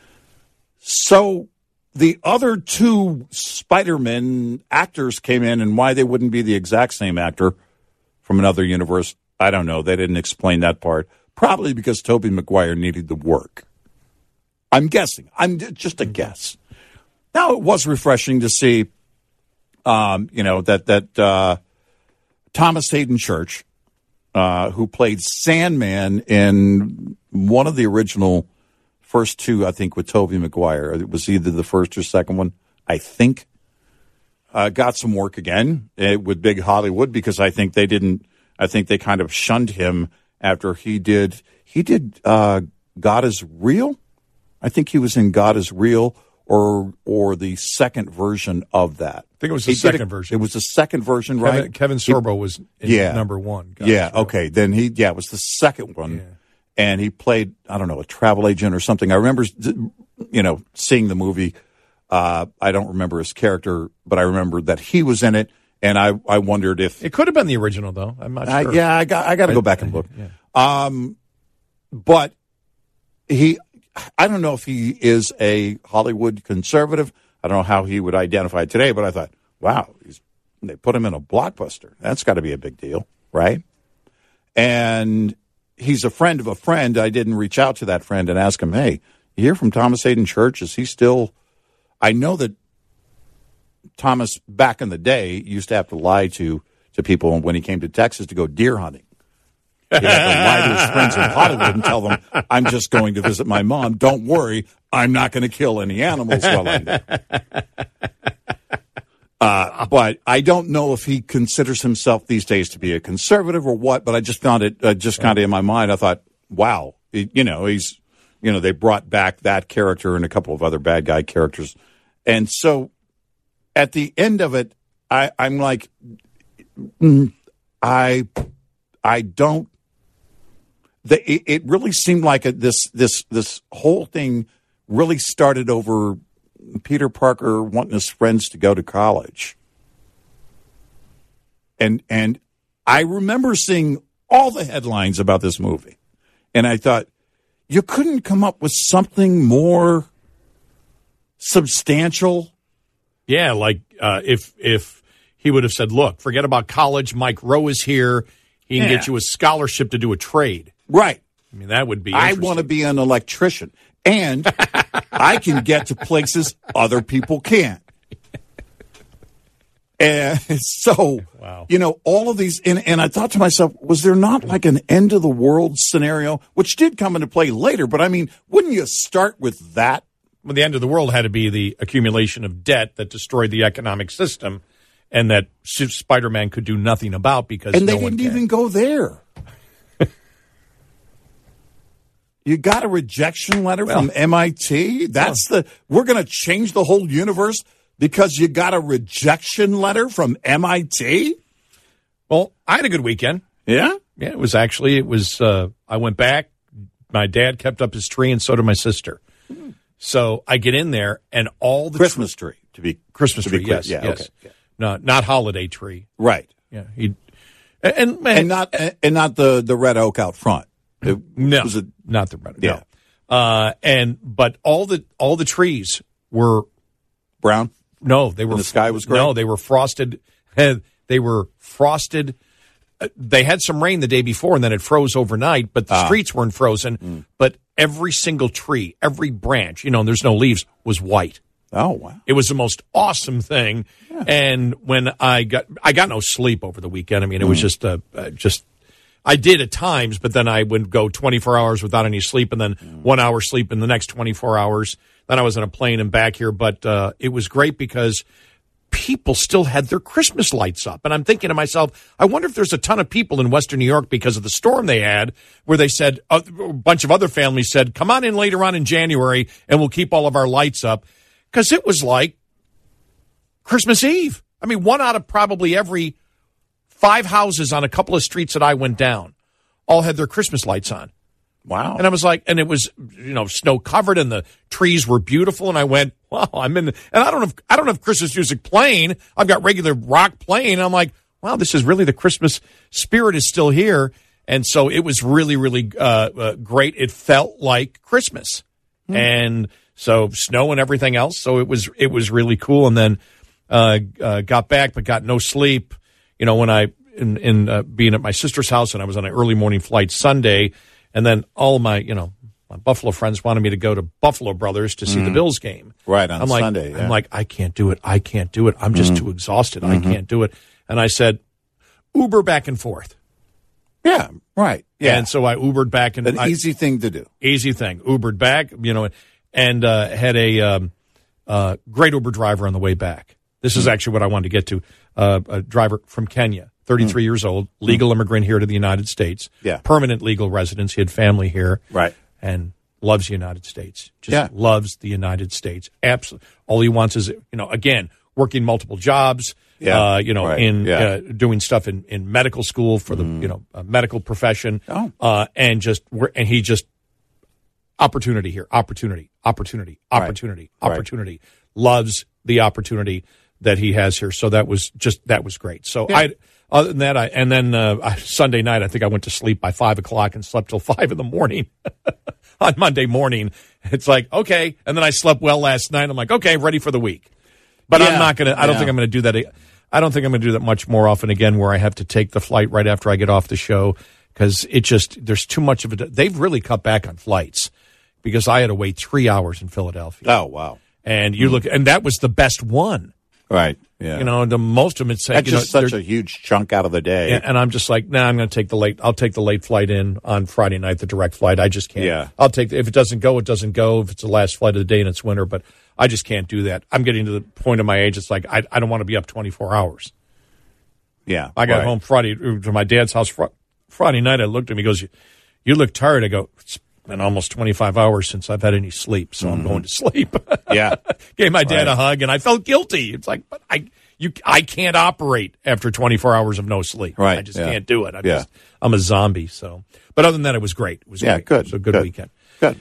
So the other two Spider-Man actors came in, and why they wouldn't be the exact same actor from another universe, I don't know. They didn't explain that part. Probably because Tobey Maguire needed the work. I'm guessing. I'm just a guess. Now, it was refreshing to see, um, you know, that that uh, Thomas Hayden Church, uh, who played Sandman in one of the original first two, I think, with Tobey Maguire. It was either the first or second one, I think. Uh, got some work again uh, with Big Hollywood because I think they didn't, I think they kind of shunned him after he did, he did uh, God is Real? I think he was in God is Real or or the second version of that. I think it was the he second a, version. It was the second version, Kevin, right? Kevin Sorbo was in yeah. number one. God yeah, okay. Then he, yeah, it was the second one. Yeah. And he played, I don't know, a travel agent or something. I remember, you know, seeing the movie. Uh, I don't remember his character, but I remember that he was in it. And I, I wondered if it could have been the original, though. I'm not I, sure. yeah, I got I got to go back and look. Yeah. Um, but he, I don't know if he is a Hollywood conservative. I don't know how he would identify today, but I thought, wow, he's, they put him in a blockbuster. That's got to be a big deal, right? And he's a friend of a friend. I didn't reach out to that friend and ask him, hey, you hear from Thomas Hayden Church? Is he still? I know that Thomas, back in the day, used to have to lie to, to people when he came to Texas to go deer hunting. He had to lie to his friends in Hollywood and tell them, I'm just going to visit my mom. Don't worry, I'm not going to kill any animals while I'm there. Uh, but I don't know if he considers himself these days to be a conservative or what, but I just found it uh, just kind of in my mind. I thought, wow, it, you know, he's, you know, they brought back that character and a couple of other bad guy characters. And so at the end of it, I, I'm like, mm, I, I don't, the, it, it really seemed like a, this, this, this whole thing really started over Peter Parker wanting his friends to go to college. And and I remember seeing all the headlines about this movie. And I thought, you couldn't come up with something more substantial? Yeah, like uh, if if he would have said, look, forget about college. Mike Rowe is here. He can Yeah. get you a scholarship to do a trade. Right. I mean, that would be I interesting. want to be an electrician. And I can get to places other people can't. And so, Wow. you know, all of these, and, and I thought to myself, was there not like an end of the world scenario, which did come into play later, but I mean, wouldn't you start with that? Well, the end of the world had to be the accumulation of debt that destroyed the economic system and that Spider-Man could do nothing about because And no they one didn't can. even go there. You got a rejection letter Well, from M I T? That's the, we're going to change the whole universe because you got a rejection letter from M I T? Well, I had a good weekend. Yeah? Yeah, it was actually, it was, uh, I went back. My dad kept up his tree and so did my sister. So I get in there and all the Christmas tree, to be Christmas to be tree, clear. yes, Yeah, yes. okay. Yeah. No, not holiday tree. Right. Yeah, he and and, And not and not the, the red oak out front. It no, was a, not the red. Yeah. No. Uh, and but all the all the trees were brown. no, they were And the sky was gray? No, they were frosted. They were frosted. Uh, They had some rain the day before, and then it froze overnight. But the Ah. streets weren't frozen. Mm. But every single tree, every branch, you know, and there's no leaves, was white. Oh, wow. It was the most awesome thing. And when I got, I got no sleep over the weekend. I mean, it was Mm. just, uh, uh, just, I did at times, but then I would go twenty-four hours without any sleep, and then mm. one hour sleep in the next twenty-four hours. Then I was on a plane and back here, but uh, it was great because people still had their Christmas lights up. And I'm thinking to myself, I wonder if there's a ton of people in Western New York because of the storm they had where they said, a bunch of other families said, come on in later on in January and we'll keep all of our lights up. Because it was like Christmas Eve. I mean, one out of probably every five houses on a couple of streets that I went down all had their Christmas lights on. Wow. And I was like, and it was, you know, snow covered and the trees were beautiful. And I went, wow, I'm in, the, and I don't have, I don't have Christmas music playing. I've got regular rock playing. I'm like, wow, this is really the Christmas spirit is still here. And so it was really, really uh, uh, great. It felt like Christmas. Hmm. And so snow and everything else. So it was, it was really cool. And then uh, uh, got back, but got no sleep. You know, when I, in, in uh, being at my sister's house and I was on an early morning flight Sunday. And then all my, you know, my Buffalo friends wanted me to go to Buffalo Brothers to see mm. the Bills game. Right, on I'm like, Sunday. Yeah. I'm like, I can't do it. I can't do it. I'm just mm. too exhausted. Mm-hmm. I can't do it. And I said, Uber back and forth. Yeah, right. Yeah. And so I Ubered back. And An I, easy thing to do. Easy thing. Ubered back, you know, and uh, had a um, uh, great Uber driver on the way back. This is actually what I wanted to get to. Uh, a driver from Kenya. thirty-three mm. years old, legal mm. immigrant here to the United States, yeah. permanent legal residence. He had family here, right, and loves the United States. Just yeah. loves the United States. Absolutely, all he wants is, you know, again, working multiple jobs. Yeah. Uh, you know, right. in yeah. uh, doing stuff in, in medical school for the mm. you know uh, medical profession, oh. uh, and just and he just opportunity here, opportunity, opportunity, opportunity, right. opportunity. Right. Loves the opportunity that he has here. So that was just that was great. So yeah. I. Other than that, I and then uh, Sunday night, I think I went to sleep by five o'clock and slept till five in the morning on Monday morning. It's like, okay. And then I slept well last night. I'm like, okay, ready for the week. But yeah. I'm not going to, I don't yeah. think I'm going to do that. I don't think I'm going to do that much more often again where I have to take the flight right after I get off the show because it just, there's too much of it. They've really cut back on flights because I had to wait three hours in Philadelphia. Oh, wow. And you mm. look, and that was the best one. Right. Yeah. You know, the most of them, it's that's you know, just such a huge chunk out of the day. Yeah, and I'm just like, nah, I'm going to take the late. I'll take the late flight in on Friday night, the direct flight. I just can't. Yeah. I'll take the, if it doesn't go, it doesn't go. If it's the last flight of the day and it's winter, but I just can't do that. I'm getting to the point of my age. It's like I, I don't want to be up twenty-four hours. Yeah. I got right. home Friday to my dad's house fr- Friday night. I looked at him. He goes, "You, you look tired." I go, "It's been almost twenty-five hours since I've had any sleep, so mm-hmm. I'm going to sleep." Yeah. Gave my dad right. a hug, and I felt guilty. It's like, but I. You, I can't operate after twenty-four hours of no sleep. Right. I just yeah. can't do it. I'm yeah. just, I'm a zombie. So, but other than that, it was great. It was yeah, great. good. It was a good, good. weekend. Good.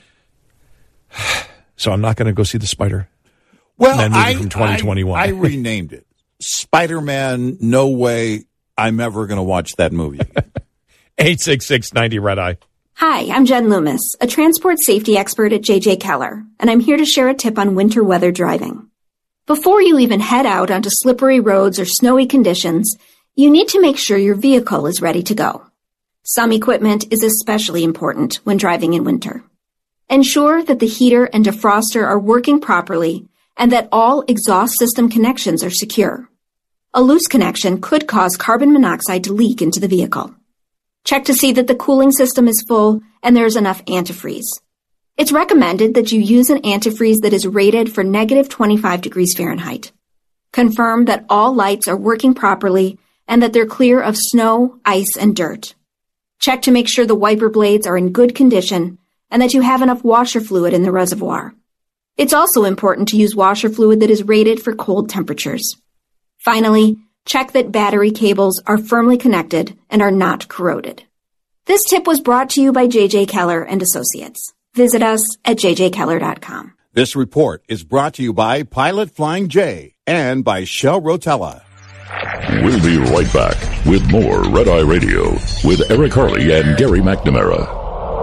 So I'm not going to go see the Spider. Well, Man movie I, from twenty twenty-one. I, I renamed it Spider-Man. No way I'm ever going to watch that movie. eight six six ninety Red Eye. Hi, I'm Jen Loomis, a transport safety expert at J J Keller, and I'm here to share a tip on winter weather driving. Before you even head out onto slippery roads or snowy conditions, you need to make sure your vehicle is ready to go. Some equipment is especially important when driving in winter. Ensure that the heater and defroster are working properly and that all exhaust system connections are secure. A loose connection could cause carbon monoxide to leak into the vehicle. Check to see that the cooling system is full and there is enough antifreeze. It's recommended that you use an antifreeze that is rated for negative twenty-five degrees Fahrenheit. Confirm that all lights are working properly and that they're clear of snow, ice, and dirt. Check to make sure the wiper blades are in good condition and that you have enough washer fluid in the reservoir. It's also important to use washer fluid that is rated for cold temperatures. Finally, check that battery cables are firmly connected and are not corroded. This tip was brought to you by J J Keller and Associates. Visit us at j j keller dot com. This report is brought to you by Pilot Flying J and by Shell Rotella. We'll be right back with more Red Eye Radio with Eric Harley and Gary McNamara.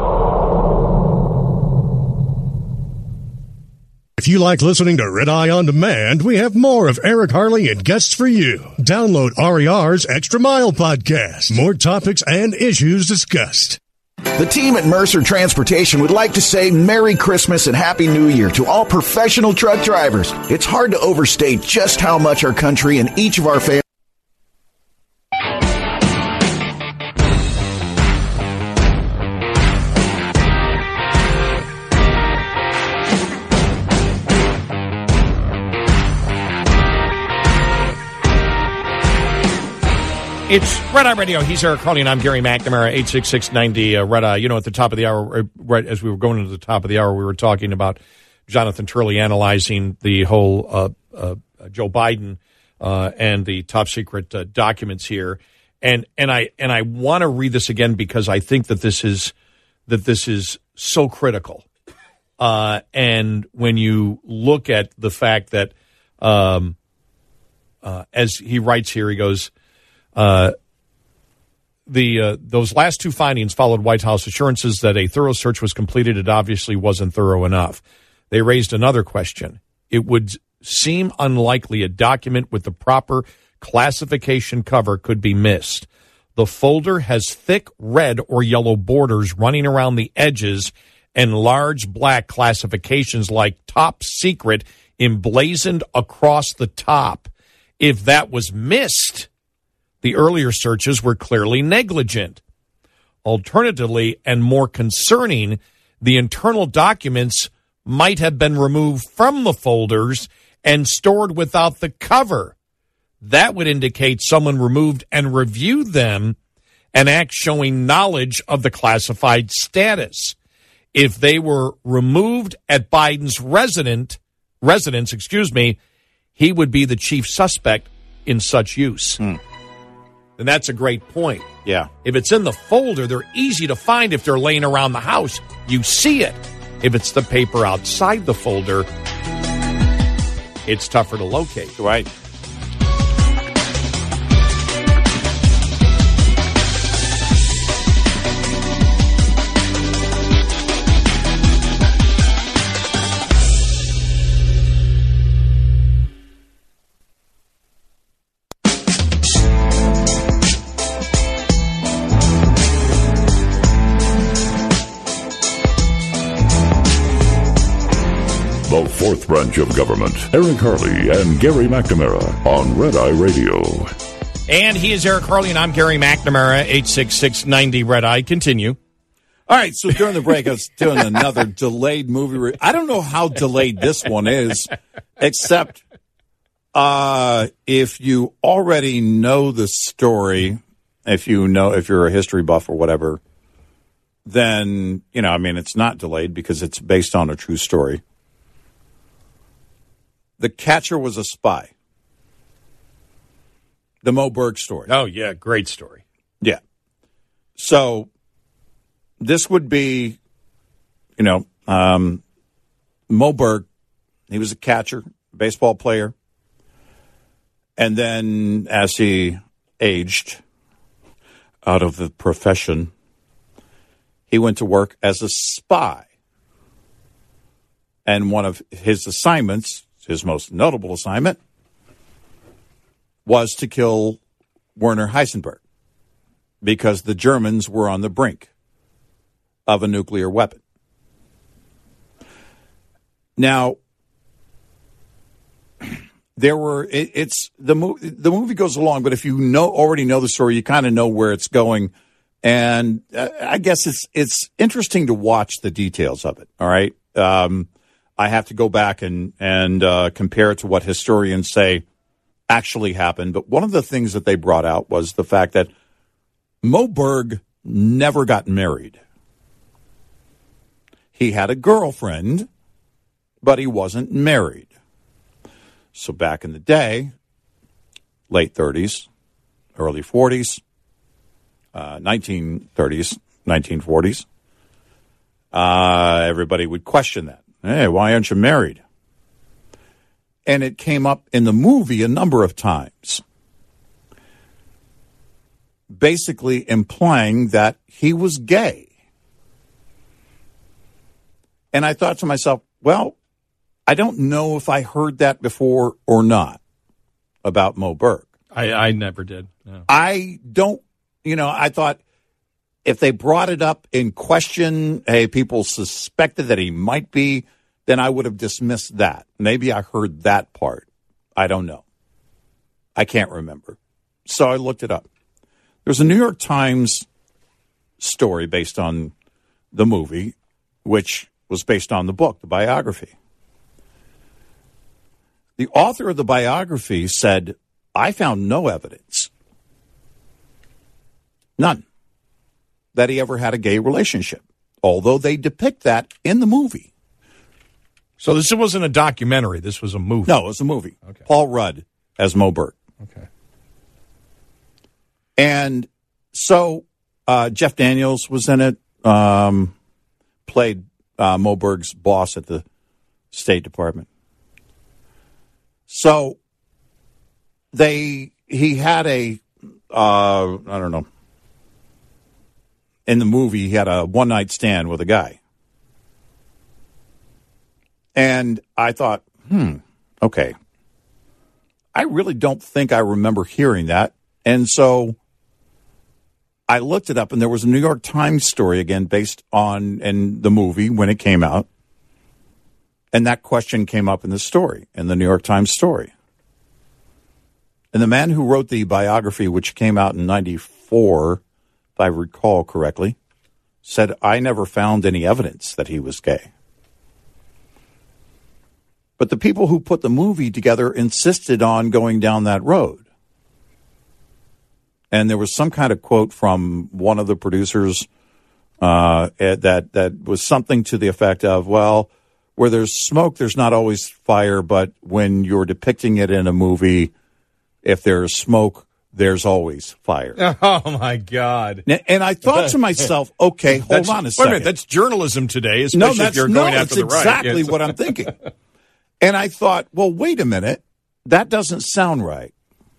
If you like listening to Red Eye On Demand, we have more of Eric Harley and guests for you. Download R E R's Extra Mile podcast. More topics and issues discussed. The team at Mercer Transportation would like to say Merry Christmas and Happy New Year to all professional truck drivers. It's hard to overstate just how much our country and each of our families It's Red Eye Radio. He's Eric Carly, and I'm Gary McNamara, eight six six ninety uh, Red Eye. You know, at the top of the hour, right as we were going into the top of the hour, we were talking about Jonathan Turley analyzing the whole uh, uh, Joe Biden uh, and the top secret uh, documents here. And and I and I want to read this again because I think that this is that this is so critical. Uh, and when you look at the fact that, um, uh, as he writes here, he goes. Uh, the uh, those last two findings followed White House assurances that a thorough search was completed. It obviously wasn't thorough enough. They raised another question. It would seem unlikely a document with the proper classification cover could be missed. The folder has thick red or yellow borders running around the edges and large black classifications like top secret emblazoned across the top. If that was missed, the earlier searches were clearly negligent. Alternatively, and more concerning, the internal documents might have been removed from the folders and stored without the cover. That would indicate someone removed and reviewed them, an act showing knowledge of the classified status. If they were removed at Biden's resident, residence, excuse me, he would be the chief suspect in such use. Hmm. And that's a great point. Yeah. If it's in the folder, they're easy to find if they're laying around the house. You see it. If it's the paper outside the folder, it's tougher to locate. Right. The fourth branch of government. Eric Harley and Gary McNamara on Red Eye Radio. And he is Eric Harley, and I'm Gary McNamara, eight six six ninety Red Eye. Continue. All right, so during the break, I was doing another delayed movie. Re- I don't know how delayed this one is, except uh, if you already know the story, if you know, if you're a history buff or whatever, then, you know, I mean, it's not delayed because it's based on a true story. The Catcher was a spy. The Moe Berg story. Oh, yeah, great story. Yeah. So this would be, you know, um, Moe Berg. He was a catcher, baseball player. And then as he aged out of the profession, he went to work as a spy. And one of his assignments, his most notable assignment, was to kill Werner Heisenberg because the Germans were on the brink of a nuclear weapon. Now, there were it, it's the movie. The movie goes along, but if you know already know the story, you kind of know where it's going, and uh, I guess it's it's interesting to watch the details of it. All right. Um, I have to go back and, and uh, compare it to what historians say actually happened. But one of the things that they brought out was the fact that Moe Berg never got married. He had a girlfriend, but he wasn't married. So back in the day, late thirties, early forties, uh, nineteen thirties, nineteen forties, uh, everybody would question that. Hey, why aren't you married? And it came up in the movie a number of times, basically implying that he was gay. And I thought to myself, well, I don't know if I heard that before or not about Moe Berg. I, I never did. No. I don't, you know, I thought if they brought it up in question, hey, people suspected that he might be, then I would have dismissed that. Maybe I heard that part. I don't know. I can't remember. So I looked it up. There's a New York Times story based on the movie, which was based on the book, the biography. The author of the biography said, I found no evidence None. That he ever had a gay relationship, although they depict that in the movie. So this wasn't a documentary. This was a movie. No, it was a movie. Okay. Paul Rudd as Moberg. Okay. And so uh, Jeff Daniels was in it, um, played uh, Moberg's boss at the State Department. So they he had a, uh, I don't know, in the movie he had a one-night stand with a guy. And I thought, hmm, okay. I really don't think I remember hearing that. And so I looked it up, and there was a New York Times story, again, based on in the movie when it came out. And that question came up in the story, in the New York Times story. And the man who wrote the biography, which came out in ninety-four, if I recall correctly, said, I never found any evidence that he was gay. But the people who put the movie together insisted on going down that road. And there was some kind of quote from one of the producers uh, that that was something to the effect of, well, where there's smoke, there's not always fire, but when you're depicting it in a movie, if there's smoke, there's always fire. Oh, my God. And I thought to myself, okay, hold that's, on a wait second. a minute, that's journalism today, especially no, that's, if you're going no, after that's the right. exactly Yes. what I'm thinking. And I thought, well, wait a minute. That doesn't sound right.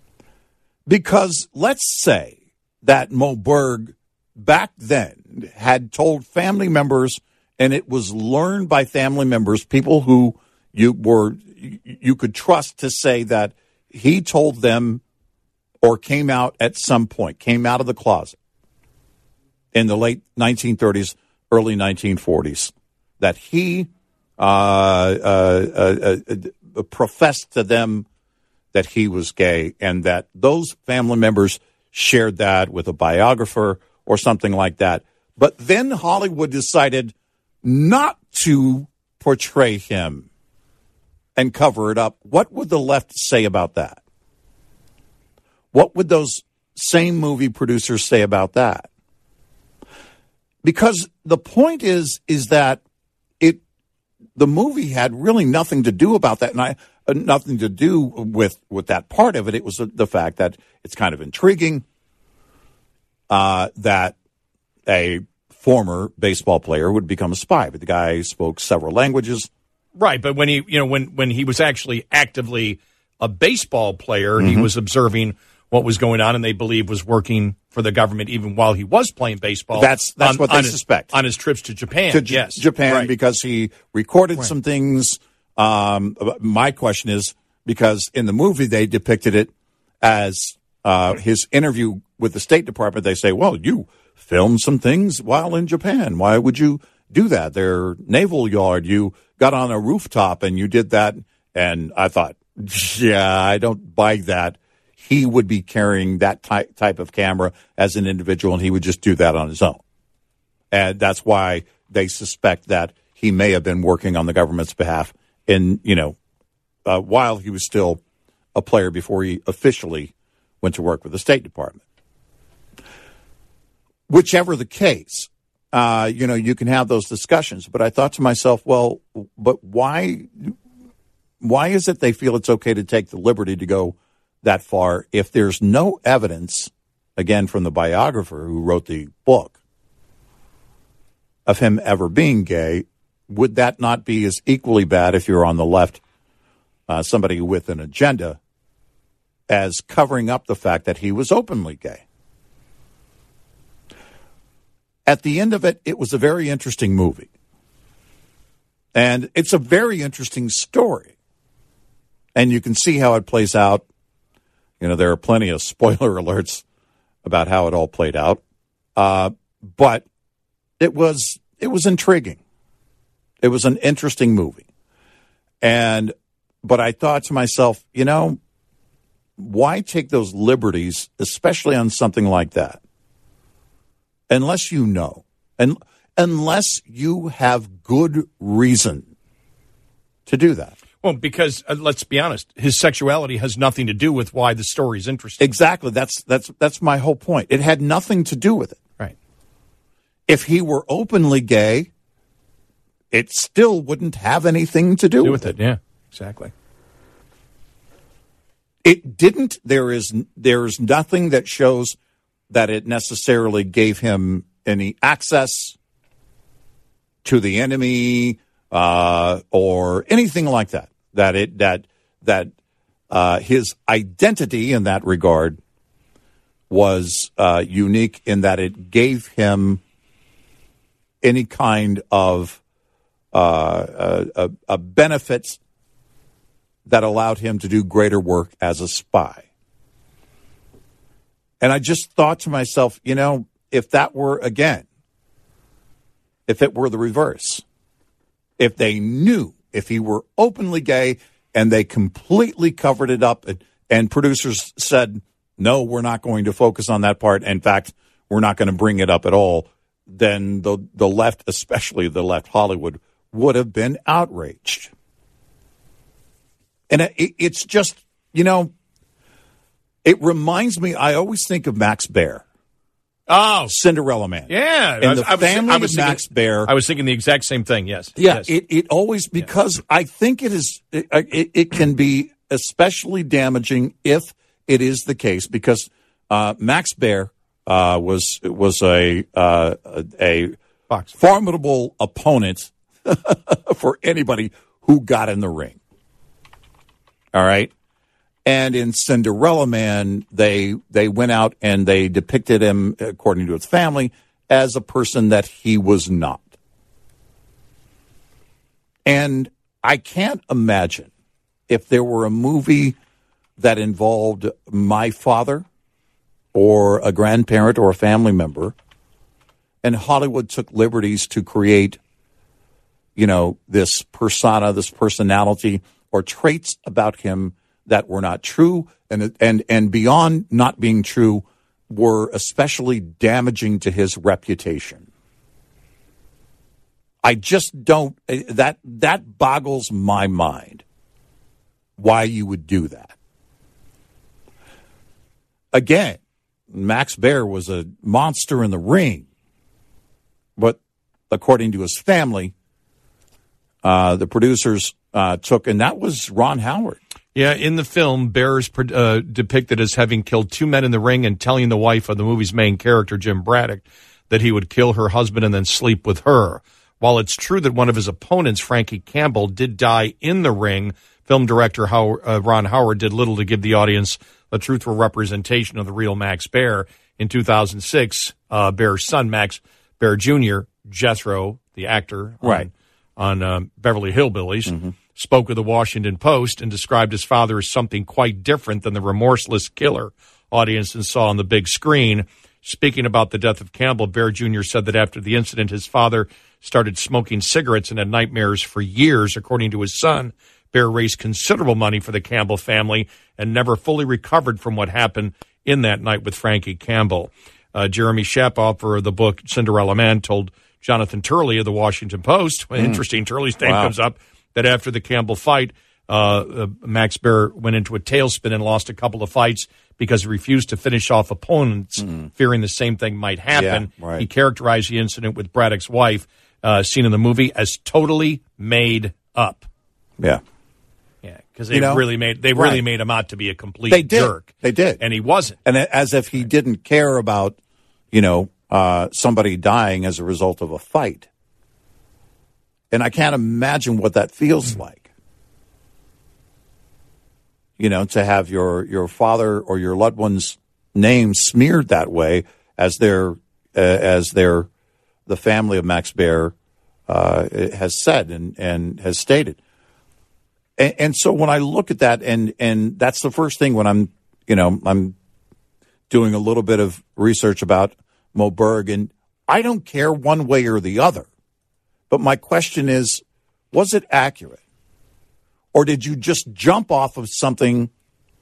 Because let's say that Moberg back then had told family members, and it was learned by family members, people who you were you could trust to say that he told them or came out at some point, came out of the closet in the late nineteen thirties, early nineteen forties, that he uh, uh, uh, uh, professed to them that he was gay, and that those family members shared that with a biographer or something like that. But then Hollywood decided not to portray him and cover it up. What would the left say about that? What would those same movie producers say about that? Because the point is, is that it, the movie had really nothing to do about that, and I, uh, nothing to do with, with that part of it. It was the, the fact that it's kind of intriguing uh, that a former baseball player would become a spy, but the guy spoke several languages. Right, but when he, you know, when, when he was actually actively a baseball player, mm-hmm. he was observing what was going on, and they believe was working for the government even while he was playing baseball. That's that's on, what they on suspect. His, on his trips to Japan. To J- yes, Japan, right. because he recorded right. some things. Um, my question is, because in the movie they depicted it as uh, his interview with the State Department. They say, well, you filmed some things while in Japan. Why would you do that? Their naval yard, you got on a rooftop and you did that. And I thought, yeah, I don't buy that. He would be carrying that type type of camera as an individual, and he would just do that on his own. And that's why they suspect that he may have been working on the government's behalf in, you know, uh, while he was still a player before he officially went to work with the State Department. Whichever the case, uh, you know, you can have those discussions. But I thought to myself, well, but why, why is it they feel it's okay to take the liberty to go that far if there's no evidence, again, from the biographer who wrote the book, of him ever being gay? Would that not be as equally bad if you're on the left, uh, somebody with an agenda, as covering up the fact that he was openly gay? At the end of it, it was a very interesting movie. And it's a very interesting story. And you can see how it plays out. You know, there are plenty of spoiler alerts about how it all played out. Uh, but it was it was intriguing. It was an interesting movie. And but I thought to myself, you know, why take those liberties, especially on something like that? Unless you know, and unless you have good reason to do that. Well, because uh, let's be honest, his sexuality has nothing to do with why the story is interesting. Exactly. That's that's that's my whole point. It had nothing to do with it. Right. If he were openly gay, it still wouldn't have anything to do, do with with it. it. Yeah, exactly. It didn't. There is there's nothing that shows that it necessarily gave him any access to the enemy uh, or anything like that. That it that that uh, his identity in that regard was uh, unique in that it gave him any kind of uh, a, a benefits that allowed him to do greater work as a spy. And I just thought to myself, you know, if that were, again, if it were the reverse, if they knew, if he were openly gay and they completely covered it up and, and producers said, no, we're not going to focus on that part. In fact, we're not going to bring it up at all, then the the left, especially the left Hollywood, would have been outraged. And it, it's just, you know, it reminds me, I always think of Max Baer. Oh. Cinderella Man. Yeah. And the I was, family I was of thinking, Max Baer. I was thinking the exact same thing, yes. Yeah, yes. It, it always, because yeah. I think it is, it, it, it can be especially damaging if it is the case, because uh, Max Baer uh, was was a, uh, a Box. formidable opponent for anybody who got in the ring. All right. And in Cinderella Man, they they went out and they depicted him, according to his family, as a person that he was not. And I can't imagine if there were a movie that involved my father or a grandparent or a family member, and Hollywood took liberties to create, you know, this persona, this personality, or traits about him that were not true, and and and beyond not being true, were especially damaging to his reputation. I just don't, that that boggles my mind why you would do that. Again, Max Baer was a monster in the ring, but according to his family, uh, the producers uh, took, and that was Ron Howard. Yeah, in the film, Baer is uh, depicted as having killed two men in the ring and telling the wife of the movie's main character, Jim Braddock, that he would kill her husband and then sleep with her. While it's true that one of his opponents, Frankie Campbell, did die in the ring, film director Howard, uh, Ron Howard did little to give the audience a truthful representation of the real Max Baer. In two thousand six, uh, Baer's son, Max Baer Junior, Jethro, the actor on, right. on um, Beverly Hillbillies, mm-hmm. spoke with the Washington Post and described his father as something quite different than the remorseless killer audiences saw on the big screen. Speaking about the death of Campbell, Baer Junior said that after the incident, his father started smoking cigarettes and had nightmares for years. According to his son, Baer raised considerable money for the Campbell family and never fully recovered from what happened in that night with Frankie Campbell. Uh, Jeremy Shapoff of the book Cinderella Man told Jonathan Turley of the Washington Post, mm. interesting, Turley's name wow. comes up, that after the Campbell fight, uh, uh, Max Baer went into a tailspin and lost a couple of fights because he refused to finish off opponents, mm. fearing the same thing might happen. Yeah, right. He characterized the incident with Braddock's wife, uh, seen in the movie, as totally made up. Yeah. Yeah, because they you know, really made they really right. made him out to be a complete they did. jerk. They did, and he wasn't. And as if he didn't care about, you know, uh, somebody dying as a result of a fight. And I can't imagine what that feels like. You know, to have your your father or your loved one's name smeared that way, as their uh, as their the family of Max Baer uh, has said and and has stated. And, and so when I look at that, and, and that's the first thing when I'm, you know, I'm doing a little bit of research about Moe Berg, and I don't care one way or the other. But my question is, was it accurate? Or did you just jump off of something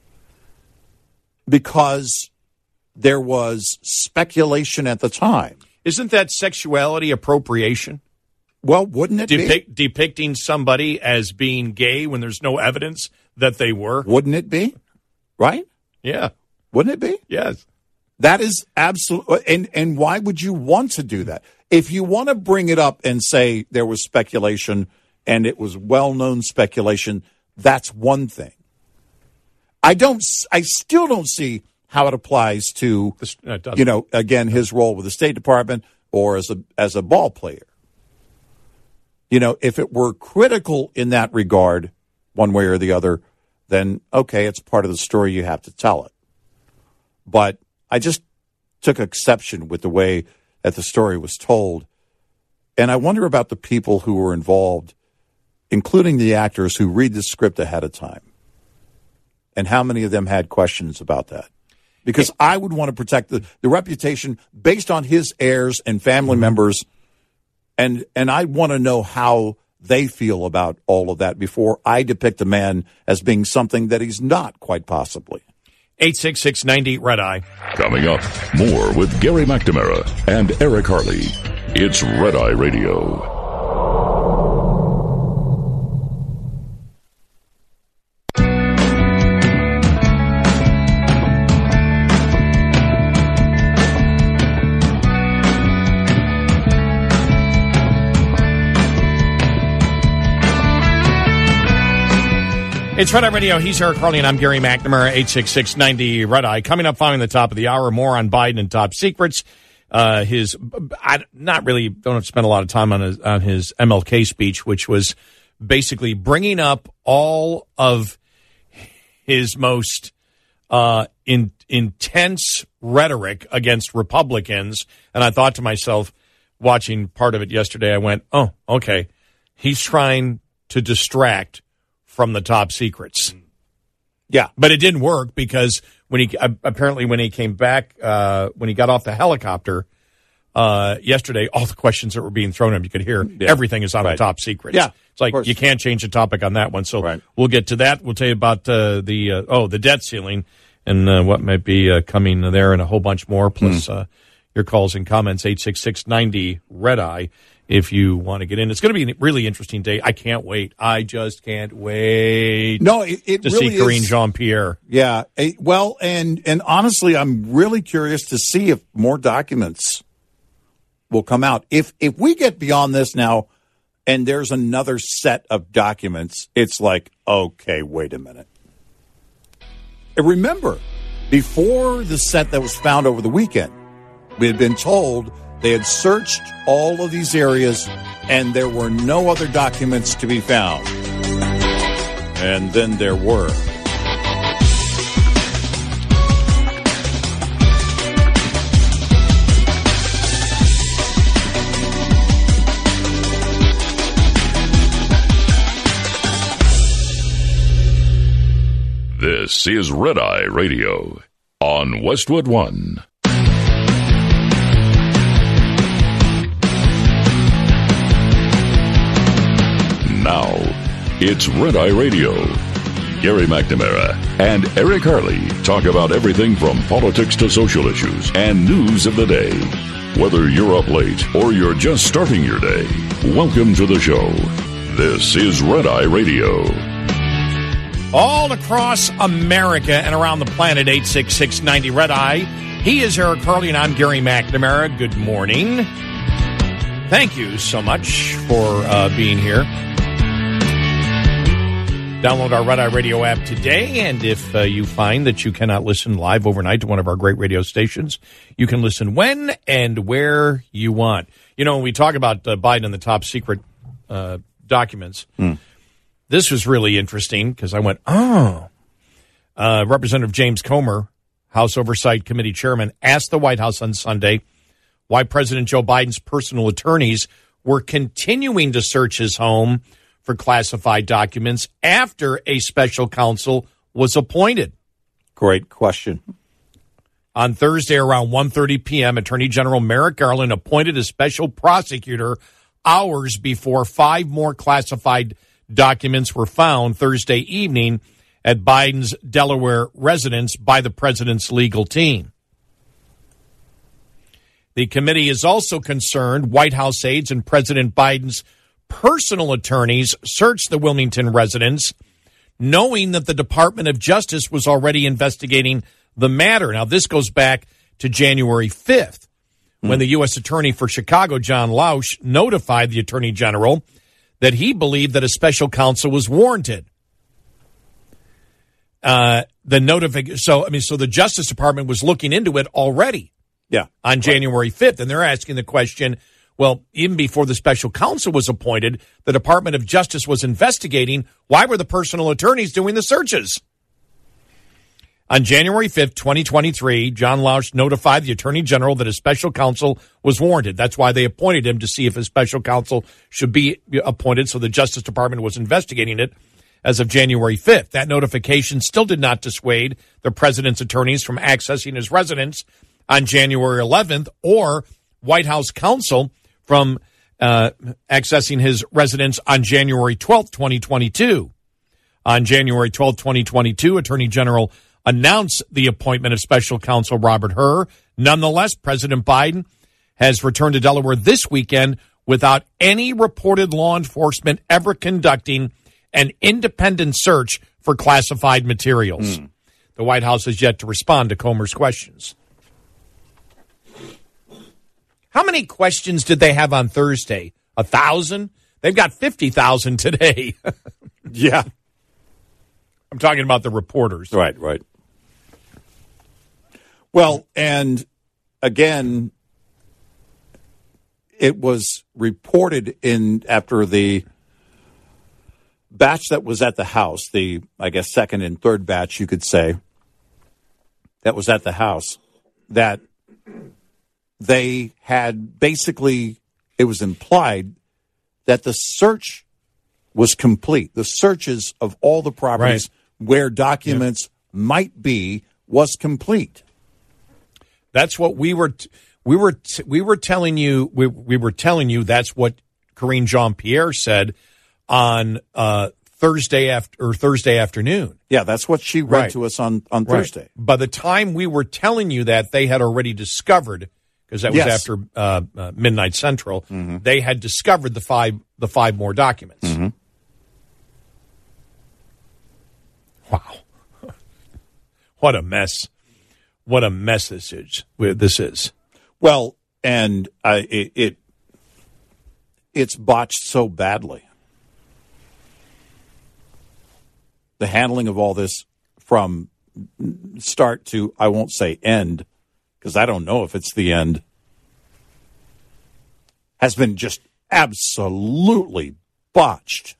because there was speculation at the time? Isn't that sexuality appropriation? Well, wouldn't it Depict, be? Depicting somebody as being gay when there's no evidence that they were. Wouldn't it be? Right? Yeah. Wouldn't it be? Yes. That is absolutely. And, and why would you want to do that? If you want to bring it up and say there was speculation and it was well-known speculation, that's one thing. I don't. I still don't see how it applies to, you know, again, his role with the State Department or as a as a ball player. You know, if it were critical in that regard, one way or the other, then, okay, it's part of the story. You have to tell it. But I just took exception with the way that the story was told. And I wonder about the people who were involved, including the actors who read the script ahead of time. And how many of them had questions about that? Because I would want to protect the, the reputation based on his heirs and family mm-hmm. members. And and I want to know how they feel about all of that before I depict a man as being something that he's not, quite possibly. eight six six, nine zero, Red Eye. Coming up, more with Gary McNamara and Eric Harley. It's Red Eye Radio. It's Red Eye Radio. He's Eric Harley, and I'm Gary McNamara, eight six six, nine zero, Red Eye. Coming up following the top of the hour, more on Biden and top secrets. Uh, his, I not really, don't have to spend a lot of time on his, on his M L K speech, which was basically bringing up all of his most uh, in, intense rhetoric against Republicans. And I thought to myself, watching part of it yesterday, I went, oh, okay, he's trying to distract from the top secrets. Yeah. But it didn't work because when he uh, apparently when he came back, uh, when he got off the helicopter uh, yesterday, all the questions that were being thrown at him, you could hear yeah. everything is on right. the top secrets. Yeah. It's like you can't change the topic on that one. So right. we'll get to that. We'll tell you about uh, the, uh, oh, the debt ceiling and uh, what might be uh, coming there and a whole bunch more. Plus mm. uh, your calls and comments, eight six six, nine zero, Red Eye. If you want to get in, it's going to be a really interesting day. I can't wait. I just can't wait. No, it, it to really see Karine is. Jean-Pierre. Yeah. Well, and and honestly, I'm really curious to see if more documents will come out. If if we get beyond this now, and there's another set of documents, it's like, okay, wait a minute. And remember, before the set that was found over the weekend, we had been told they had searched all of these areas, and there were no other documents to be found. And then there were. This is Red Eye Radio on Westwood One. Now, it's Red Eye Radio. Gary McNamara and Eric Harley talk about everything from politics to social issues and news of the day. Whether you're up late or you're just starting your day, welcome to the show. This is Red Eye Radio. All across America and around the planet, eight six six, nine zero, Red Eye. He is Eric Harley, and I'm Gary McNamara. Good morning. Thank you so much for uh, being here. Download our Red Eye Radio app today, and if uh, you find that you cannot listen live overnight to one of our great radio stations, you can listen when and where you want. You know, when we talk about uh, Biden and the top secret uh, documents, mm. this was really interesting because I went, oh. Uh, Representative James Comer, House Oversight Committee Chairman, asked the White House on Sunday why President Joe Biden's personal attorneys were continuing to search his home for classified documents after a special counsel was appointed. Great question. On Thursday around one thirty p.m., Attorney General Merrick Garland appointed a special prosecutor hours before five more classified documents were found Thursday evening at Biden's Delaware residence by the president's legal team. The committee is also concerned White House aides and President Biden's personal attorneys searched the Wilmington residence, knowing that the Department of Justice was already investigating the matter. Now, this goes back to January fifth, mm. when the U S Attorney for Chicago, John Lausch, notified the Attorney General that he believed that a special counsel was warranted. Uh, the notification. So, I mean, so the Justice Department was looking into it already. Yeah. On January fifth. And they're asking the question, well, even before the special counsel was appointed, the Department of Justice was investigating. Why were the personal attorneys doing the searches? On January fifth, twenty twenty-three, John Lausch notified the Attorney General that a special counsel was warranted. That's why they appointed him, to see if a special counsel should be appointed. So the Justice Department was investigating it as of January fifth. That notification still did not dissuade the president's attorneys from accessing his residence on January eleventh, or White House counsel from uh, accessing his residence on January twelfth, twenty twenty-two. On January twelfth, twenty twenty-two, Attorney General announced the appointment of special counsel Robert Hur. Nonetheless, President Biden has returned to Delaware this weekend without any reported law enforcement ever conducting an independent search for classified materials. Mm. The White House has yet to respond to Comer's questions. How many questions did they have on Thursday? A thousand? They've got fifty thousand today. Yeah. I'm talking about the reporters. Right, right. Well, and again, it was reported in after the batch that was at the house, the, I guess, second and third batch, you could say, that was at the house, that they had basically, it was implied that the search was complete. The searches of all the properties right. where documents yeah. might be was complete. That's what we were t- we were t- we were telling you we we were telling you that's what Karine Jean-Pierre said on uh, Thursday after or Thursday afternoon. Yeah, that's what she read right. to us on on Thursday. Right. By the time we were telling you that, they had already discovered, because that was yes. after uh, uh, midnight Central, mm-hmm. they had discovered the five the five more documents. Mm-hmm. Wow, what a mess! What a mess this is. This is. Well, and uh, it, it it's botched so badly. The handling of all this from start to, I won't say end, because I don't know if it's the end, has been just absolutely botched.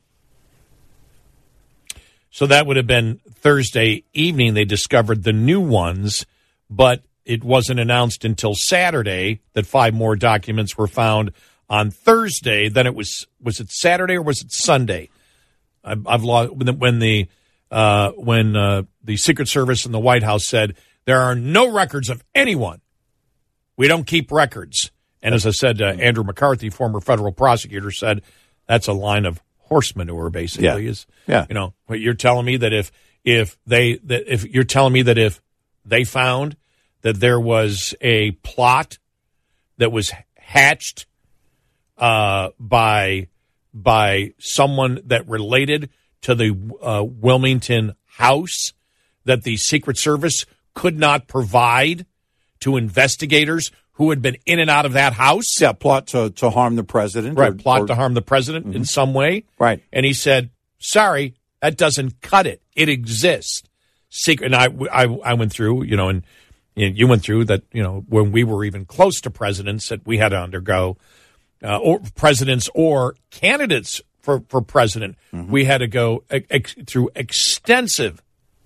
So that would have been Thursday evening they discovered the new ones, but it wasn't announced until Saturday that five more documents were found on Thursday. Then it was, was it Saturday or was it Sunday? I've, I've lost, when the, uh, when uh, the Secret Service and the White House said there are no records of anyone. We don't keep records. And as I said, uh, Andrew McCarthy, former federal prosecutor, said that's a line of horse manure, basically. Yeah. Is, yeah. You know, what you're telling me that if, if they, that if you're telling me that if they found that there was a plot that was hatched uh, by by someone that related to the uh, Wilmington house that the Secret Service could not provide to investigators who had been in and out of that house. Yeah, plot to, to harm the president. Right, or, plot or, to harm the president mm-hmm. in some way. Right. And he said, sorry, that doesn't cut it. It exists. Secret, and I, I, I went through, you know, and you went through that, you know, when we were even close to presidents that we had to undergo, uh, or presidents or candidates for, for president, mm-hmm. we had to go ex- through extensive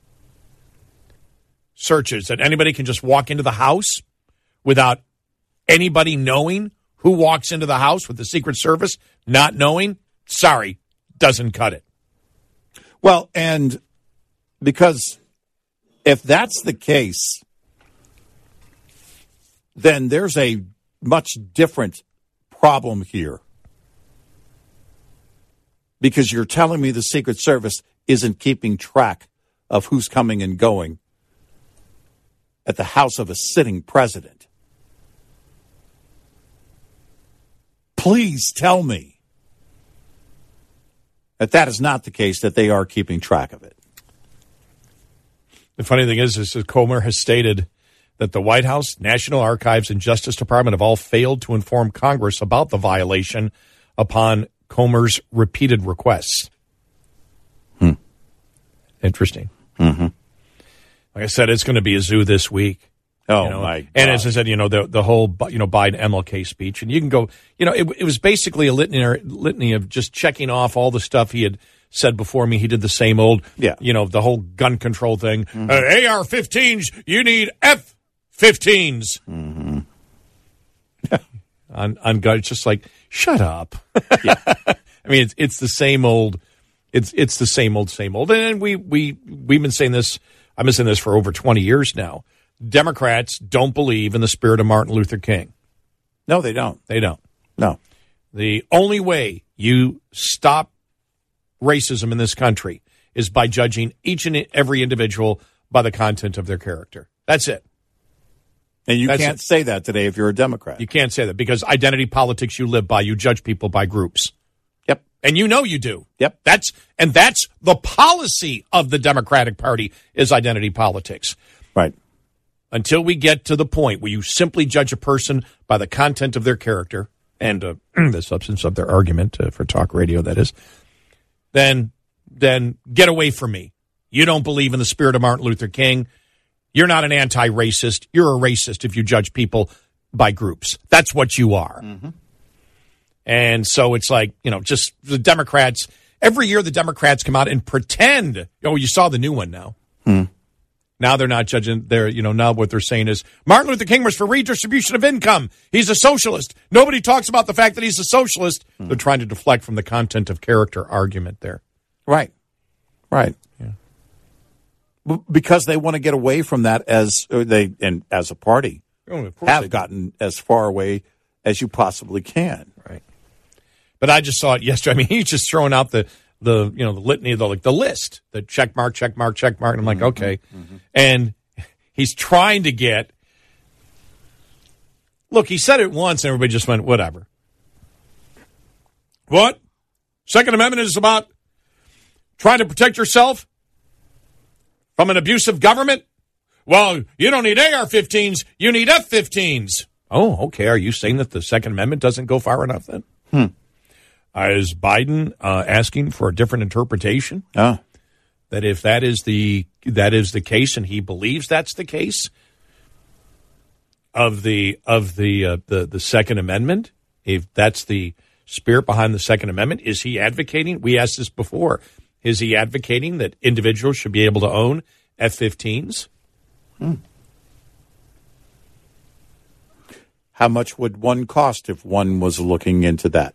searches that anybody can just walk into the house without anybody knowing who walks into the house, with the Secret Service not knowing. Sorry, doesn't cut it. Well, and because if that's the case, then there's a much different problem here. Because you're telling me the Secret Service isn't keeping track of who's coming and going at the house of a sitting president. Please tell me that that is not the case, that they are keeping track of it. The funny thing is, is that Comer has stated that the White House, National Archives, and Justice Department have all failed to inform Congress about the violation upon Comer's repeated requests. Hmm. Interesting. Mm-hmm. Like I said, it's going to be a zoo this week. Oh, you know? my God. And as I said, you know, the the whole, you know, Biden M L K speech. And you can go, you know, it, it was basically a litany, litany of just checking off all the stuff he had said before me. He did the same old, yeah. you know, the whole gun control thing. Mm-hmm. Uh, A R fifteens, you need F fifteens. Mm-hmm. on, on gun, it's just like, shut up. Yeah. I mean, it's it's the same old, it's it's the same old, same old. And we, we, we've been saying this, I've been saying this for over twenty years now. Democrats don't believe in the spirit of Martin Luther King. No, they don't. They don't. No. The only way you stop racism in this country is by judging each and every individual by the content of their character. That's it. And you That's can't it. say that today if you're a Democrat. You can't say that because identity politics you live by. You judge people by groups. Yep. And you know you do. Yep. That's and that's the policy of the Democratic Party is identity politics. Right. Until we get to the point where you simply judge a person by the content of their character and uh, the substance of their argument, uh, for talk radio, that is, then then get away from me. You don't believe in the spirit of Martin Luther King. You're not an anti-racist. You're a racist if you judge people by groups. That's what you are. Mm-hmm. And so it's like, you know, just the Democrats. Every year the Democrats come out and pretend. Oh, you saw the new one now. Hmm. Now they're not judging. They're, you know, now what they're saying is Martin Luther King was for redistribution of income. He's a socialist. Nobody talks about the fact that he's a socialist. Hmm. They're trying to deflect from the content of character argument there. Right. Right. Yeah. Because they want to get away from that as they, and as a party, oh, of course have they gotten do. as far away as you possibly can. Right. But I just saw it yesterday. I mean, he's just throwing out the, the you know, the litany, the, like the list, the check mark, check mark, check mark. And I'm like, mm-hmm, okay. Mm-hmm. And he's trying to get, look, he said it once and everybody just went, whatever. What? Second Amendment is about trying to protect yourself from an abusive government? Well, you don't need A R fifteens. You need F fifteens. Oh, okay. Are you saying that the Second Amendment doesn't go far enough then? Hmm. Uh, is Biden uh, asking for a different interpretation? Oh. That if that is the that is the case, and he believes that's the case of the of the uh, the the Second Amendment, if that's the spirit behind the Second Amendment, is he advocating? We asked this before. Is he advocating that individuals should be able to own F fifteens? Hmm. How much would one cost if one was looking into that?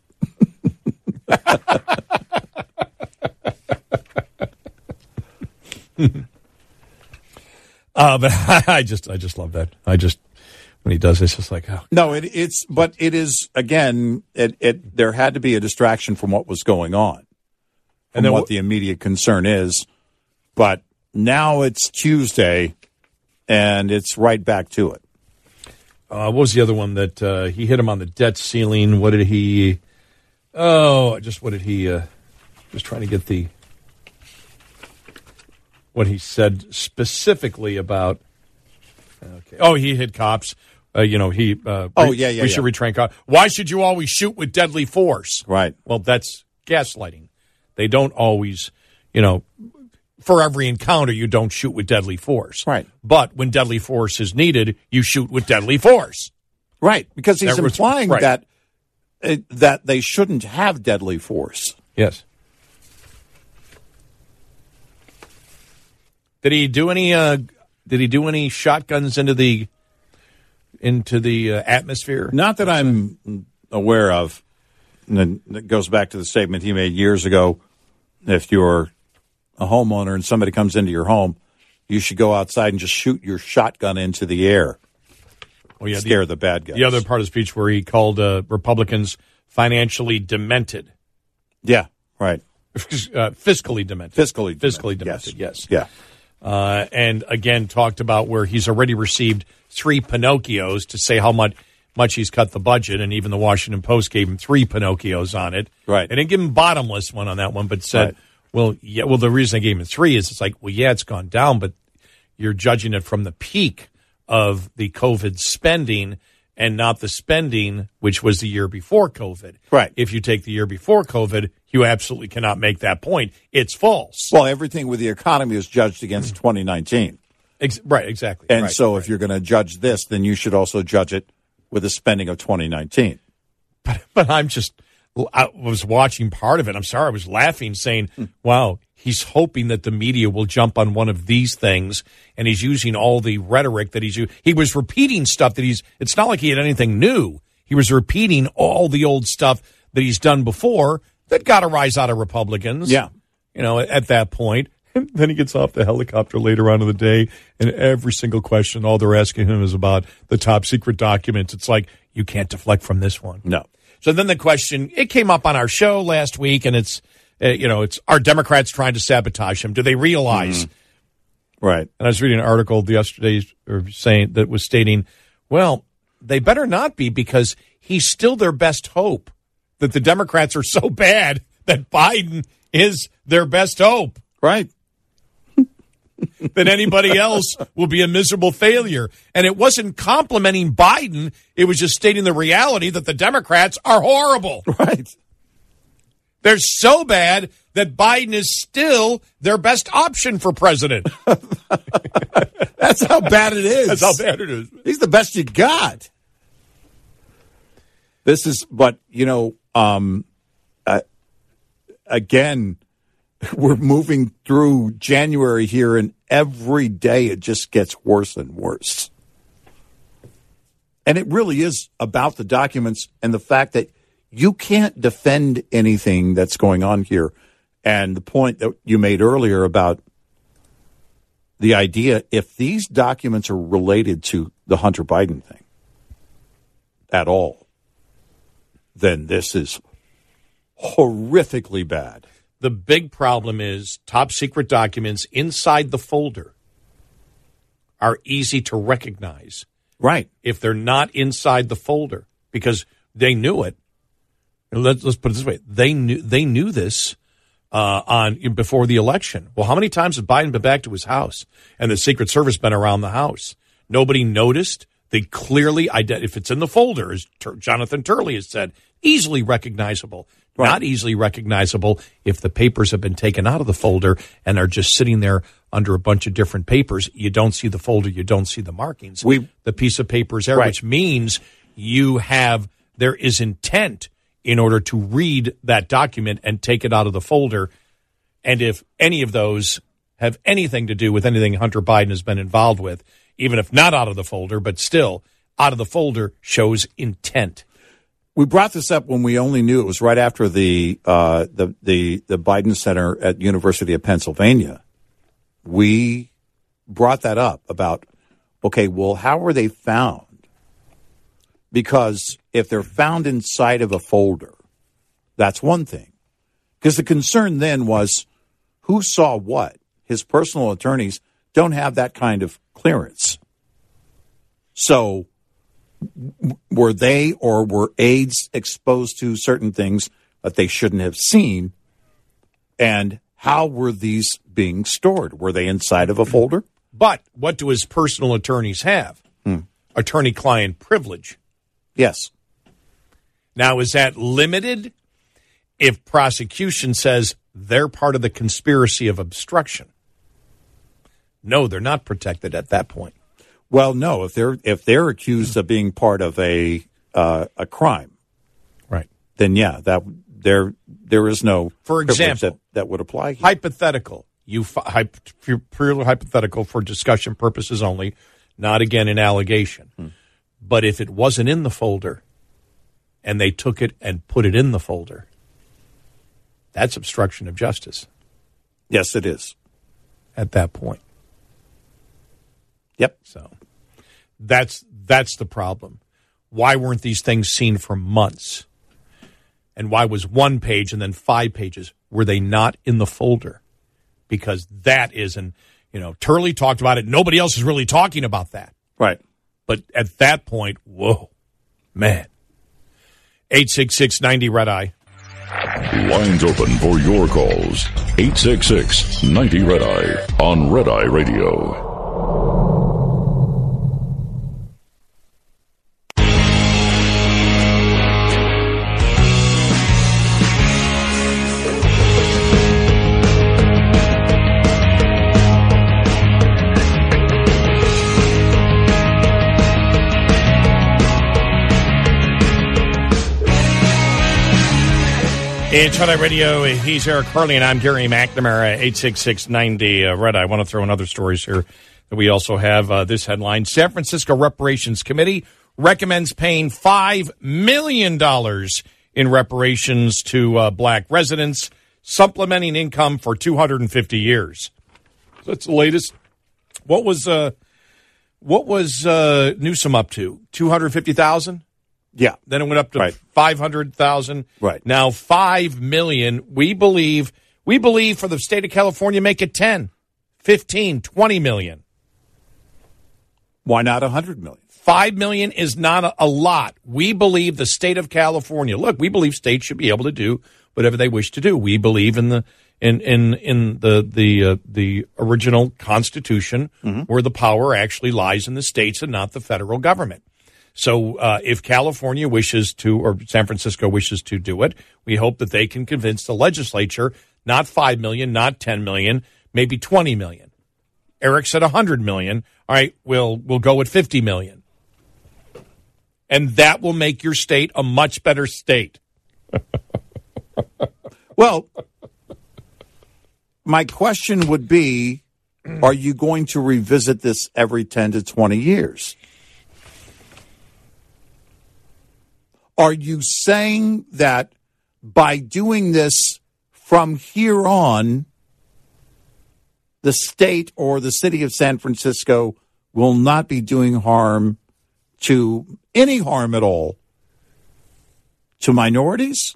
uh, but I just, I just love that. I just, when he does this, it's like, oh. No, it, it's, but it is, again, it, it, there had to be a distraction from what was going on and then what w- the immediate concern is. But now it's Tuesday and it's right back to it. Uh, what was the other one that uh, he hit him on the debt ceiling? What did he? Oh, just what did he? Uh, just trying to get the what he said specifically about. Okay. Oh, he hit cops. Uh, you know, he. Uh, oh yeah, yeah. We yeah. should retrain cops. Why should you always shoot with deadly force? Right. Well, that's gaslighting. They don't always, you know. For every encounter, you don't shoot with deadly force. Right. But when deadly force is needed, you shoot with deadly force. Right. Because he's that implying was, right. that uh, that they shouldn't have deadly force. Yes. Did he do any? Uh, did he do any shotguns into the into the uh, atmosphere? Not that I'm aware of. And it goes back to the statement he made years ago. If you're a homeowner and somebody comes into your home, you should go outside and just shoot your shotgun into the air. Oh, yeah, scare the, the bad guys. The other part of the speech where he called uh, Republicans financially demented. Yeah, right. Uh, fiscally demented. Fiscally demented. Fiscally demented, yes. yes. Yeah. Uh, and again, talked about where he's already received three Pinocchios to say how much much he's cut the budget, and even the Washington Post gave him three Pinocchios on it. Right. They didn't give him bottomless one on that one, but said, Right. well, yeah, well, the reason I gave him three is it's like, well, yeah, it's gone down, but you're judging it from the peak of the COVID spending and not the spending, which was the year before COVID. Right. If you take the year before COVID, you absolutely cannot make that point. It's false. Well, everything with the economy is judged against twenty nineteen. Ex- right, exactly. And right, so right. if you're going to judge this, then you should also judge it with the spending of twenty nineteen. But, but I'm just, I was watching part of it. I'm sorry, I was laughing, saying, wow, he's hoping that the media will jump on one of these things, and he's using all the rhetoric that he's using. He was repeating stuff that he's, it's not like he had anything new. He was repeating all the old stuff that he's done before that got a rise out of Republicans. Yeah. You know, at, at that point. And then he gets off the helicopter later on in the day, and every single question, all they're asking him is about the top secret documents. It's like, you can't deflect from this one. No. So then the question, it came up on our show last week, and it's, uh, you know, it's, are Democrats trying to sabotage him? Do they realize? Mm-hmm. Right. And I was reading an article yesterday or saying that was stating, well, they better not be, because he's still their best hope, that the Democrats are so bad that Biden is their best hope. Right. That anybody else will be a miserable failure. And it wasn't complimenting Biden. It was just stating the reality that the Democrats are horrible. Right. They're so bad that Biden is still their best option for president. That's how bad it is. That's how bad it is. He's the best you got. This is, but, you know, um, uh, again, we're moving through January here, and every day it just gets worse and worse. And it really is about the documents and the fact that you can't defend anything that's going on here. And the point that you made earlier about the idea, if these documents are related to the Hunter Biden thing at all, then this is horrifically bad. The big problem is top secret documents inside the folder are easy to recognize. Right. If they're not inside the folder, because they knew it. Let's, let's put it this way. They knew, they knew this uh, on before the election. Well, how many times has Biden been back to his house and the Secret Service been around the house? Nobody noticed. They clearly, ident- if it's in the folder, as Tur- Jonathan Turley has said, easily recognizable. Right. Not easily recognizable if the papers have been taken out of the folder and are just sitting there under a bunch of different papers. You don't see the folder. You don't see the markings. We, the piece of paper is there, right. which means you have, there is intent in order to read that document and take it out of the folder. And if any of those have anything to do with anything Hunter Biden has been involved with, even if not out of the folder, but still out of the folder, shows intent. We brought this up when we only knew it was right after the uh, the the the Biden Center at University of Pennsylvania. We brought that up about, okay, well, how were they found? Because if they're found inside of a folder, that's one thing. Because the concern then was who saw what. His personal attorneys don't have that kind of clearance. So were they or were aides exposed to certain things that they shouldn't have seen? And how were these being stored? Were they inside of a folder? But what do his personal attorneys have? Hmm. Attorney-client privilege. Yes. Now, is that limited if prosecution says they're part of the conspiracy of obstruction? No, they're not protected at that point. Well, no, if they're if they're accused of being part of a uh, a crime, right? Then yeah, that there there is no for example that, that would apply here. Hypothetical, you purely hypothetical for discussion purposes only, not again an allegation. Hmm. But if it wasn't in the folder, and they took it and put it in the folder, that's obstruction of justice. Yes, it is. At that point. Yep. So that's that's the problem. Why weren't these things seen for months? And why was one page and then five pages? Were they not in the folder? Because that is an, you know, Turley talked about it. Nobody else is really talking about that. Right. But at that point, whoa, Man. eight six six ninety Red Eye. Lines open for your calls. eight six six ninety Red Eye on Red Eye Radio. It's Red Eye Radio. He's Eric Harley, and I'm Gary McNamara, eight six six ninety uh, Red Eye. I want to throw in other stories here that we also have. Uh, this headline, San Francisco Reparations Committee recommends paying five million dollars in reparations to uh, black residents, supplementing income for two hundred fifty years. That's the latest. What was uh, what was uh, Newsom up to? two hundred fifty thousand dollars? Yeah. Then it went up to right. five hundred thousand. Right. Now five million. We believe we believe for the state of California, make it ten, fifteen, twenty million. Why not one hundred million? five million is not a, a lot. We believe the state of California. Look, we believe states should be able to do whatever they wish to do. We believe in the in in in the the uh, the original Constitution, mm-hmm. where the power actually lies in the states and not the federal government. So uh, if California wishes to, or San Francisco wishes to do it, we hope that they can convince the legislature, not five million, not ten million, maybe twenty million. Eric said one hundred million. All right, we'll, we'll go with fifty million. And that will make your state a much better state. Well, my question would be, are you going to revisit this every ten to twenty years? Are you saying that by doing this from here on, the state or the city of San Francisco will not be doing harm to any harm at all to minorities?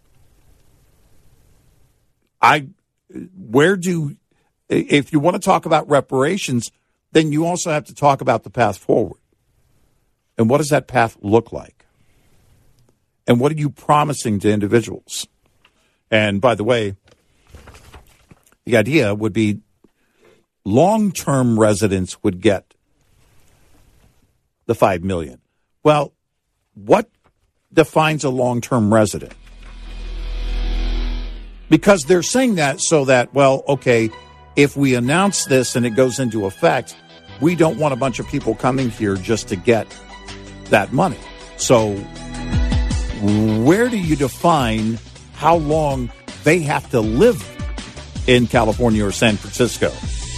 I, where do, if you want to talk about reparations, then you also have to talk about the path forward. And what does that path look like? And what are you promising to individuals? And by the way, the idea would be long-term residents would get the five million dollars. Well, what defines a long-term resident? Because they're saying that so that, well, okay, if we announce this and it goes into effect, we don't want a bunch of people coming here just to get that money. So where do you define how long they have to live in California or San Francisco?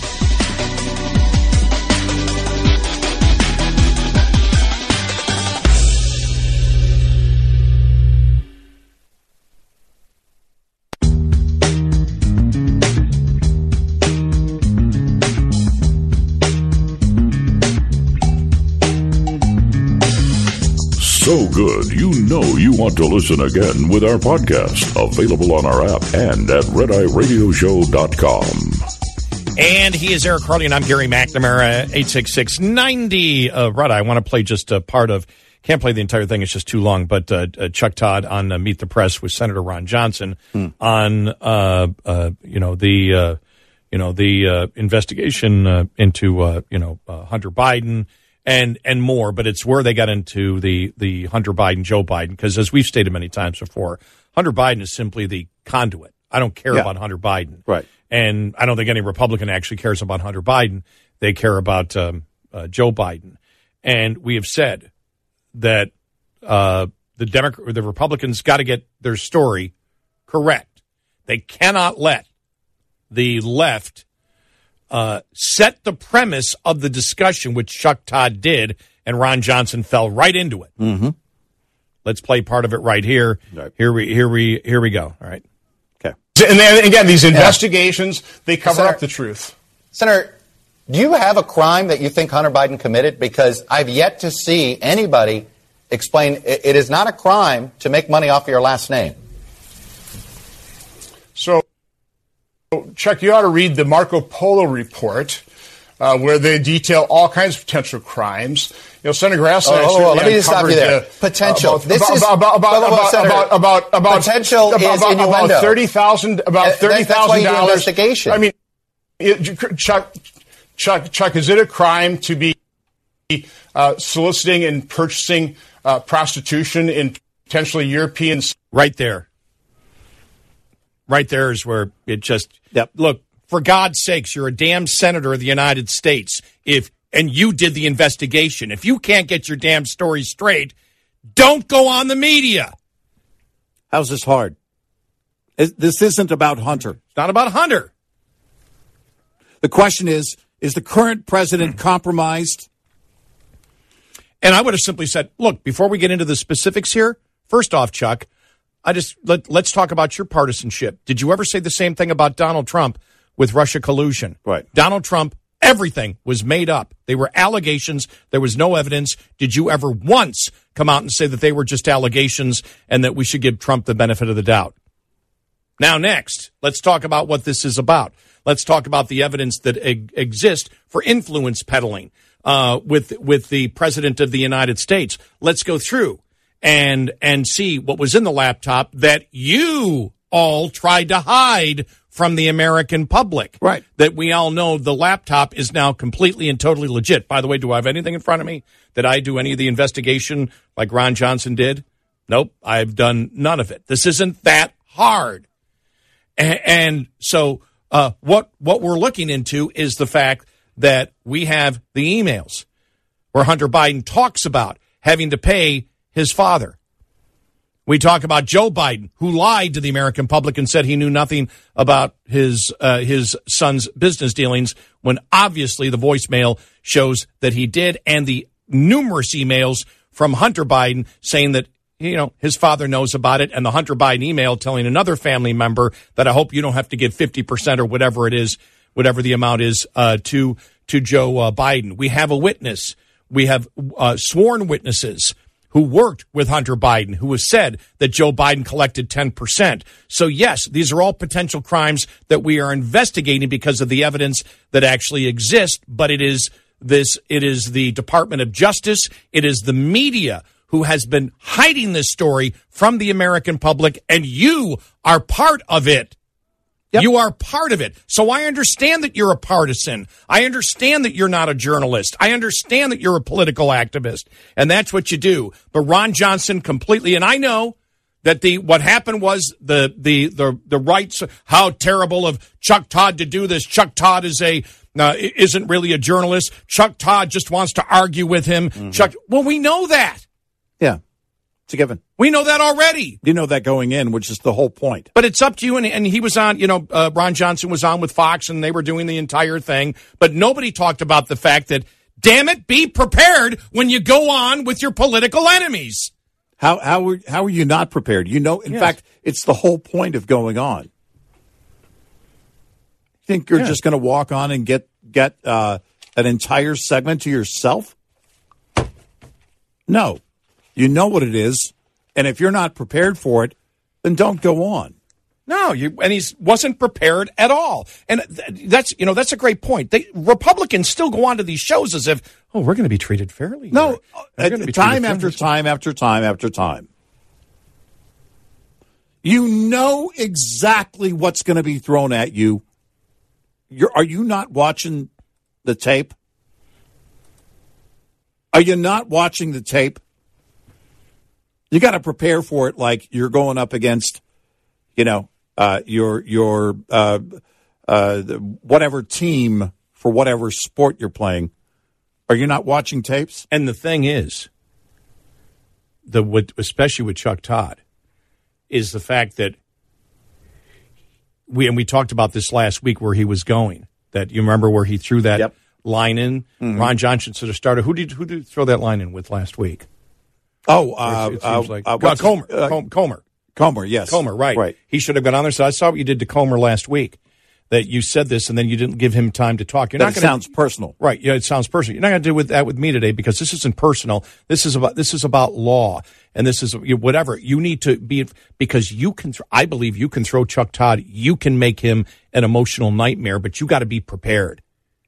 So good, you know you want to listen again with our podcast, available on our app and at red eye radio show dot com. And he is Eric Harley, and I'm Gary McNamara, eight six six ninety uh, Red Eye. I want to play just a part of, can't play the entire thing, it's just too long, but uh, uh, Chuck Todd on uh, Meet the Press with Senator Ron Johnson hmm. on, uh, uh, you know, the, uh, you know, the uh, investigation uh, into, uh, you know, uh, Hunter Biden. And and more, but it's where they got into the, the Hunter Biden, Joe Biden, because as we've stated many times before, Hunter Biden is simply the conduit. I don't care yeah. about Hunter Biden. Right. And I don't think any Republican actually cares about Hunter Biden. They care about um, uh, Joe Biden. And we have said that uh, the Democrat, the Republicans got to get their story correct. They cannot let the left Uh, set the premise of the discussion, which Chuck Todd did, and Ron Johnson fell right into it. Mm-hmm. Let's play part of it right here. Right. Here we here we here we go. All right. Okay. And then again, these investigations yeah. they cover Senator, up the truth. Senator, do you have a crime that you think Hunter Biden committed? Because I've yet to see anybody explain it, it is not a crime to make money off of your last name. So. Chuck, you ought to read the Marco Polo report uh, where they detail all kinds of potential crimes. You know, Senator Grassley. Oh, oh, oh, let me just stop you there. The, potential. About, this about, is about about about Senator, about about about potential about, is about, innuendo. about thirty thousand about thirty thousand dollars investigation. I mean, it, Chuck, Chuck, Chuck, is it a crime to be uh, soliciting and purchasing uh, prostitution in potentially European? Right there. Right there is where it just yep. Look, for God's sakes, you're a damn senator of the United States. If and you did the investigation. If you can't get your damn story straight, don't go on the media. How's this hard? This isn't about Hunter. It's not about Hunter. The question is, is the current president compromised? And I would have simply said, look, before we get into the specifics here, first off, Chuck, I just let, let's talk about your partisanship. Did you ever say the same thing about Donald Trump with Russia collusion? Right. Donald Trump, everything was made up. They were allegations. There was no evidence. Did you ever once come out and say that they were just allegations and that we should give Trump the benefit of the doubt? Now, next, let's talk about what this is about. Let's talk about the evidence that e- exists for influence peddling uh, with with the president of the United States. Let's go through and and see what was in the laptop that you all tried to hide from the American public. Right. That we all know the laptop is now completely and totally legit. By the way, do I have anything in front of me? Did I do any of the investigation like Ron Johnson did? Nope, I've done none of it. This isn't that hard. And, and so uh, what what we're looking into is the fact that we have the emails where Hunter Biden talks about having to pay his father. We talk about Joe Biden, who lied to the American public and said he knew nothing about his uh, his son's business dealings, when obviously the voicemail shows that he did, and the numerous emails from Hunter Biden saying that, you know, his father knows about it, and the Hunter Biden email telling another family member that I hope you don't have to give fifty percent or whatever it is, whatever the amount is, uh, to to Joe uh, Biden. We have a witness. We have uh, sworn witnesses who worked with Hunter Biden, who has said that Joe Biden collected ten percent. So, yes, these are all potential crimes that we are investigating because of the evidence that actually exists, but it is this, it is the Department of Justice, it is the media who has been hiding this story from the American public, and you are part of it. Yep. You are part of it. So I understand that you're a partisan. I understand that you're not a journalist. I understand that you're a political activist, and that's what you do. But Ron Johnson completely, and I know that the what happened was the the the the rights. How terrible of Chuck Todd to do this. Chuck Todd is a uh, isn't really a journalist. Chuck Todd just wants to argue with him. Mm-hmm. Chuck. Well, we know that. Yeah, it's a given. We know that already. You know that going in, which is the whole point. But it's up to you. And, and he was on, you know, uh, Ron Johnson was on with Fox, and they were doing the entire thing. But nobody talked about the fact that, damn it, be prepared when you go on with your political enemies. How how are, how are you not prepared? You know, in yes. fact, it's the whole point of going on. You think you're yeah. just going to walk on and get, get uh, an entire segment to yourself? No. You know what it is. And if you're not prepared for it, then don't go on. No, you and he wasn't prepared at all. And th- that's, you know, that's a great point. They, Republicans still go on to these shows as if, oh, we're going to be treated fairly. No, uh, time after time after time after time. You know exactly what's going to be thrown at you. You're, are you not watching the tape? Are you not watching the tape? You got to prepare for it like you're going up against, you know, uh, your your uh, uh, whatever team for whatever sport you're playing. Are you not watching tapes? And the thing is, the with, especially with Chuck Todd, is the fact that we and we talked about this last week where he was going. That you remember where he threw that yep. line in. Mm-hmm. Ron Johnson sort of started. Who did who did throw that line in with last week? Oh, uh, it seems uh, like uh, uh, Comer, uh, Comer, Comer, yes, Comer, right? Right. He should have gone on there. So I saw what you did to Comer last week. That you said this, and then you didn't give him time to talk. You're that not going. Sounds personal, right? Yeah, it sounds personal. You're not going to do with that with me today because this isn't personal. This is about this is about law, and this is whatever you need to be because you can. I believe you can throw Chuck Todd. You can make him an emotional nightmare, but you got to be prepared.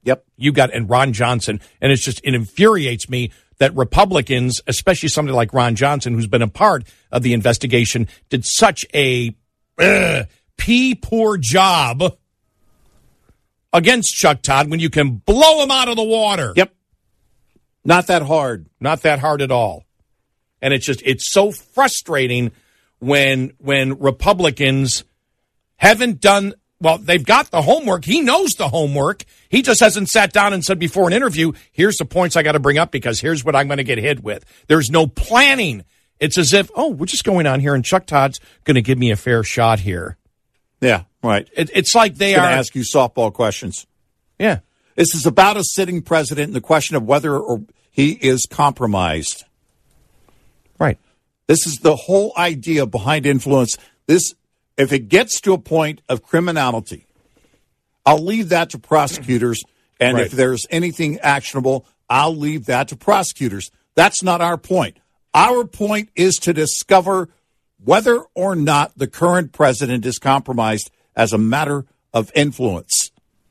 Yep. You got, and Ron Johnson, and it's just, it infuriates me that Republicans, especially somebody like Ron Johnson, who's been a part of the investigation, did such a uh, pee-poor job against Chuck Todd when you can blow him out of the water. Yep. Not that hard. Not that hard at all. And it's just, it's so frustrating when when Republicans haven't done, well, they've got the homework. He knows the homework. He just hasn't sat down and said before an interview, here's the points I got to bring up because here's what I'm going to get hit with. There's no planning. It's as if, oh, we're just going on here and Chuck Todd's going to give me a fair shot here. Yeah, right. It, it's like they He's are. going to ask you softball questions. Yeah. This is about a sitting president and the question of whether or he is compromised. Right. This is the whole idea behind influence. This, if it gets to a point of criminality, I'll leave that to prosecutors. And right. if there's anything actionable, I'll leave that to prosecutors. That's not our point. Our point is to discover whether or not the current president is compromised as a matter of influence.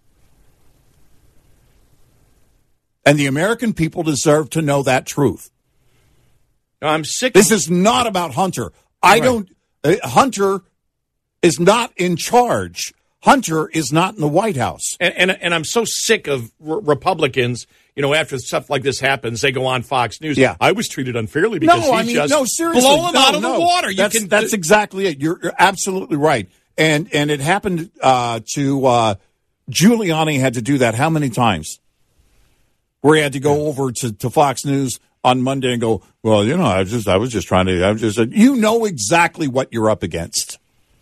And the American people deserve to know that truth. I'm sick. This is not about Hunter. I right. don't. Uh, Hunter is not in charge. Hunter is not in the White House. And and, and I'm so sick of r- Republicans. You know, after stuff like this happens, they go on Fox News. Yeah. I was treated unfairly because no, he I mean, just no, seriously, blow him no, out of no. the water. You that's, can. That's d- exactly it. You're, you're absolutely right. And and it happened uh, to uh, Giuliani. Had to do that how many times? Where he had to go over to, to Fox News on Monday and go, well, you know, I was just, I was just trying to, I was just, you know exactly what you're up against.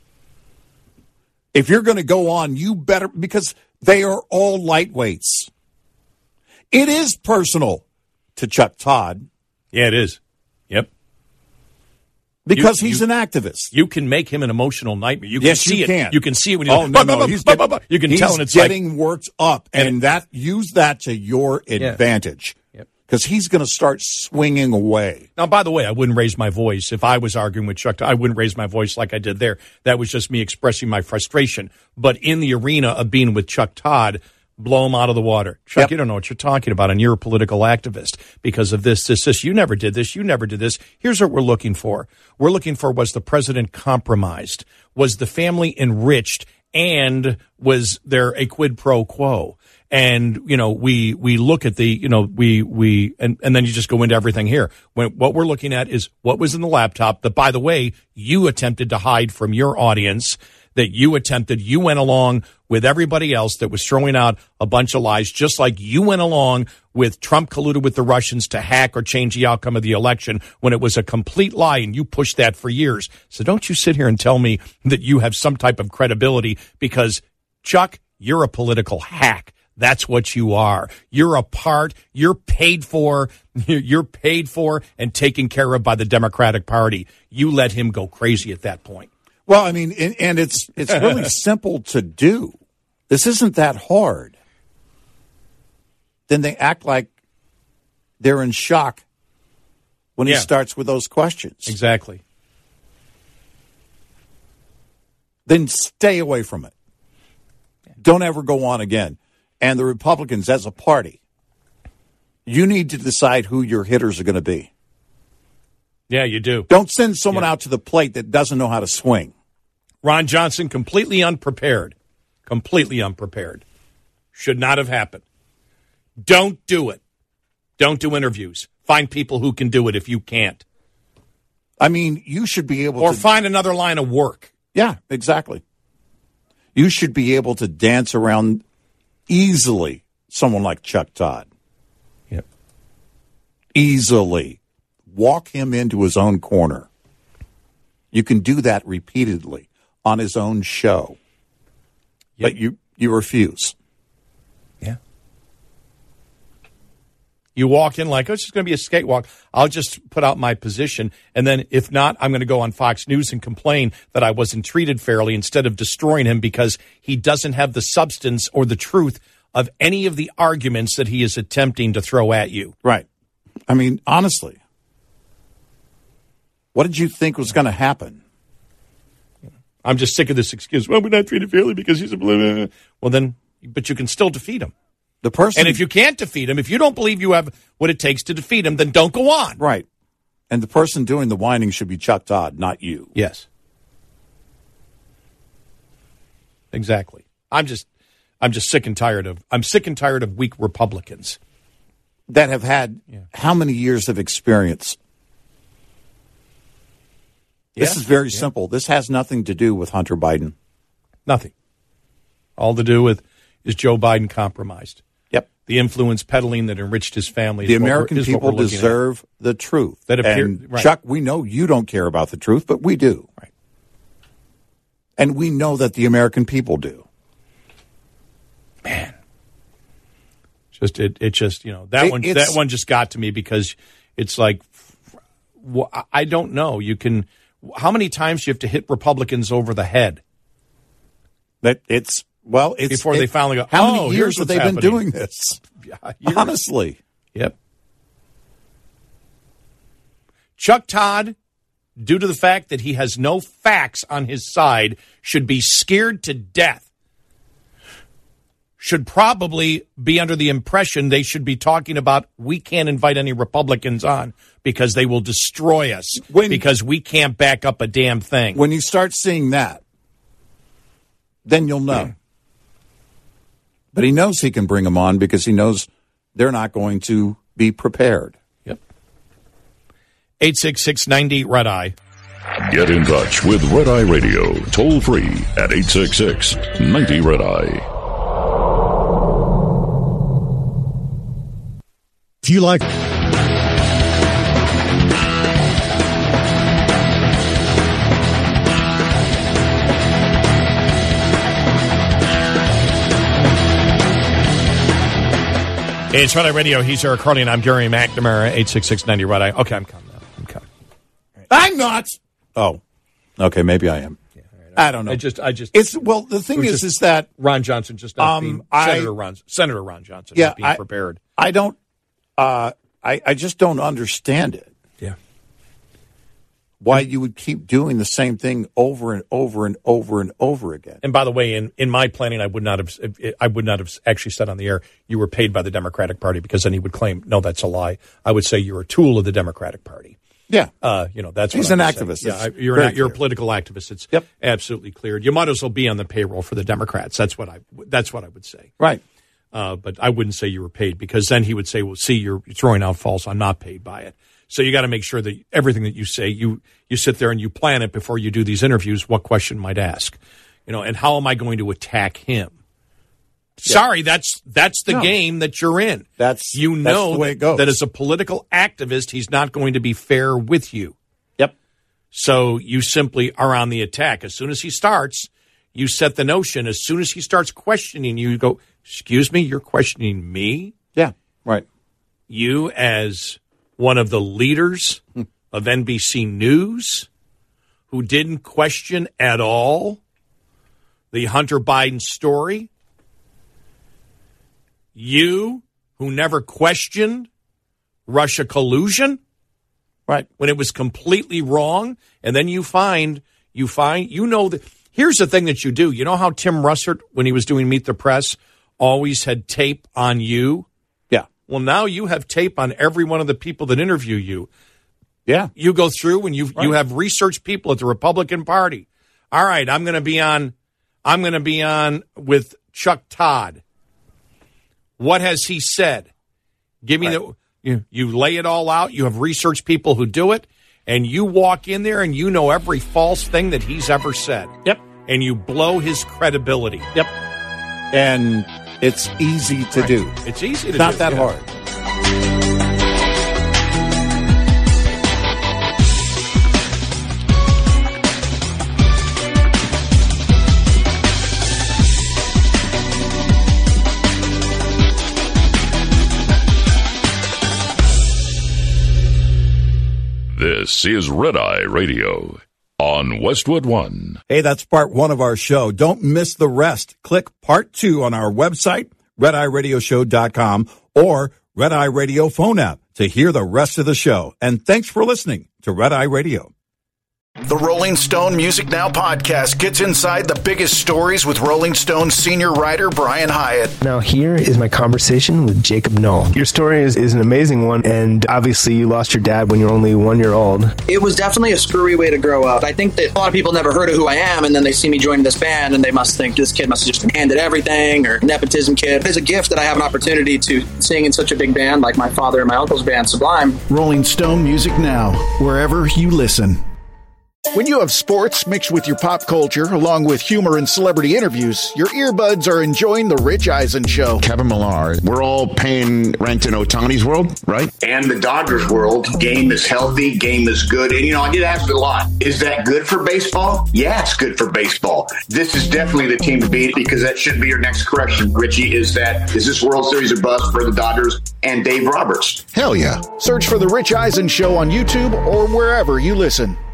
If you're going to go on, you better, because they are all lightweights. It is personal to Chuck Todd. Yeah, it is. Yep. Because you, he's you, an activist. You can make him an emotional nightmare. You can yes, see you it. can. You can see it when you oh, no, no, he's getting, you can he's tell and it's getting like, worked up, and, and that use that to your advantage. Yep. Because he's going to start swinging away. Now, by the way, I wouldn't raise my voice if I was arguing with Chuck. I wouldn't raise my voice like I did there. That was just me expressing my frustration. But in the arena of being with Chuck Todd, blow him out of the water. Chuck, yep. you don't know what you're talking about, and you're a political activist because of this, this, this. You never did this. You never did this. Here's what we're looking for. We're looking for, was the president compromised? Was the family enriched? And was there a quid pro quo? And, you know, we, we look at the, you know, we, we, and, and then you just go into everything here. When, what we're looking at is what was in the laptop that, by the way, you attempted to hide from your audience, that you attempted, you went along with everybody else that was throwing out a bunch of lies, just like you went along with Trump colluded with the Russians to hack or change the outcome of the election when it was a complete lie, and you pushed that for years. So don't you sit here and tell me that you have some type of credibility, because, Chuck, you're a political hack. That's what you are. You're a part, you're paid for, you're paid for and taken care of by the Democratic Party. You let him go crazy at that point. Well, I mean, and, and it's it's really simple to do. This isn't that hard. Then they act like they're in shock when yeah. he starts with those questions. Exactly. Then stay away from it. Don't ever go on again. And the Republicans, as a party, you need to decide who your hitters are going to be. Yeah, you do. Don't send someone yeah. out to the plate that doesn't know how to swing. Ron Johnson, completely unprepared. Completely unprepared. Should not have happened. Don't do it. Don't do interviews. Find people who can do it if you can't. I mean, you should be able or to... Or find another line of work. Yeah, exactly. You should be able to dance around easily someone like Chuck Todd. Yep. Easily. Walk him into his own corner. You can do that repeatedly on his own show. Yep. But you, you refuse. Yeah. You walk in like, oh, it's just going to be a skate walk. I'll just put out my position. And then if not, I'm going to go on Fox News and complain that I wasn't treated fairly instead of destroying him because he doesn't have the substance or the truth of any of the arguments that he is attempting to throw at you. Right. I mean, honestly, what did you think was going to happen? I'm just sick of this excuse. Well, we're not treated fairly because he's a blah, blah, blah. Well, then, but you can still defeat him. The person, and if you can't defeat him, if you don't believe you have what it takes to defeat him, then don't go on. Right. And the person doing the whining should be Chuck Todd, not you. Yes. Exactly. I'm just I'm just sick and tired of I'm sick and tired of weak Republicans that have had yeah. how many years of experience? Yeah. This is very yeah. simple. This has nothing to do with Hunter Biden. Nothing. All to do with is Joe Biden compromised. Yep. The influence peddling that enriched his family. The American people deserve the truth. That appear, and right. Chuck, we know you don't care about the truth, but we do. Right. And we know that the American people do. Man. Just it, it just, you know, that it, one that one just got to me because it's like I don't know. You can how many times do you have to hit Republicans over the head? That it's well, it's before it, they finally go. How oh, many years have they happening. been doing this? Yeah, honestly, yep. Chuck Todd, due to the fact that he has no facts on his side, should be scared to death. Should probably be under the impression they should be talking about we can't invite any Republicans on because they will destroy us when, because we can't back up a damn thing. When you start seeing that, then you'll know. Yeah. But he knows he can bring them on because he knows they're not going to be prepared. Yep. eight six six, ninety, Red Eye. Get in touch with Red Eye Radio, toll free at eight six six, ninety, Red Eye. If you like... Hey, it's Red Eye Radio. He's Eric Harley, and I'm Gary McNamara, eight six six, ninety, Red Eye. Okay, I'm coming now. I'm coming. Right. I'm not. Oh, okay, maybe I am. Yeah, right. I don't know. I just, I just. It's well. The thing is, is that Ron Johnson just not um, being I, Senator Ron Senator Ron Johnson yeah, not being I, prepared. I don't. Uh, I I just don't understand it. Yeah. Why you would keep doing the same thing over and over and over and over again. And by the way, in, in my planning, I would not have I would not have actually said on the air you were paid by the Democratic Party because then he would claim no, that's a lie. I would say you're a tool of the Democratic Party. Yeah, uh, you know that's he's what an I'm activist. Saying. Yeah, you're not, you're a political activist. It's yep. absolutely cleared. You might as well be on the payroll for the Democrats. That's what I that's what I would say. Right. Uh, but I wouldn't say you were paid because then he would say, well, see, you're throwing out false. I'm not paid by it. So you got to make sure that everything that you say, you you sit there and you plan it before you do these interviews, what question might ask. You know, and how am I going to attack him? Yeah. Sorry, that's that's the no. game that you're in. That's you know that's the way that, it goes. that as a political activist, he's not going to be fair with you. Yep. So you simply are on the attack. As soon as he starts, you set the notion. As soon as he starts questioning you, you go, excuse me, you're questioning me? Yeah, right. You as one of the leaders of N B C News who didn't question at all the Hunter Biden story? You who never questioned Russia collusion? Right. When it was completely wrong? And then you find, you find, you know that, here's the thing that you do. You know how Tim Russert, when he was doing Meet the Press, always had tape on you? Yeah. Well, now you have tape on every one of the people that interview you. Yeah. You go through and you right. you have research people at the Republican Party. All right, I'm going to be on I'm going to be on with Chuck Todd. What has he said? Give me right. the you, you lay it all out. You have research people who do it, and you walk in there and you know every false thing that he's ever said. Yep. And you blow his credibility. Yep. And it's easy to right. do. It's easy to it's do. Not that yeah. hard. This is Red Eye Radio on Westwood One. Hey, that's part one of our show. Don't miss the rest. Click part two on our website, red eye radio show dot com, or Red Eye Radio phone app to hear the rest of the show. And thanks for listening to Red Eye Radio. The Rolling Stone Music Now podcast gets inside the biggest stories with Rolling Stone senior writer Brian Hyatt. Now here is my conversation with Jacob Knoll. Your story is, is an amazing one, and obviously you lost your dad when you were only one year old. It was definitely a screwy way to grow up. I think that a lot of people never heard of who I am, and then they see me joining this band, and they must think this kid must have just been handed everything, or nepotism kid. It's a gift that I have an opportunity to sing in such a big band like my father and my uncle's band, Sublime. Rolling Stone Music Now, wherever you listen. When you have sports mixed with your pop culture, along with humor and celebrity interviews, your earbuds are enjoying The Rich Eisen Show. Kevin Millar, we're all paying rent in Ohtani's world, right? And the Dodgers world. Game is healthy, game is good. And, you know, I get asked a lot, is that good for baseball? Yeah, it's good for baseball. This is definitely the team to beat, because that should be your next correction, Richie, is that, is this World Series a bust for the Dodgers and Dave Roberts? Hell yeah. Search for The Rich Eisen Show on YouTube or wherever you listen.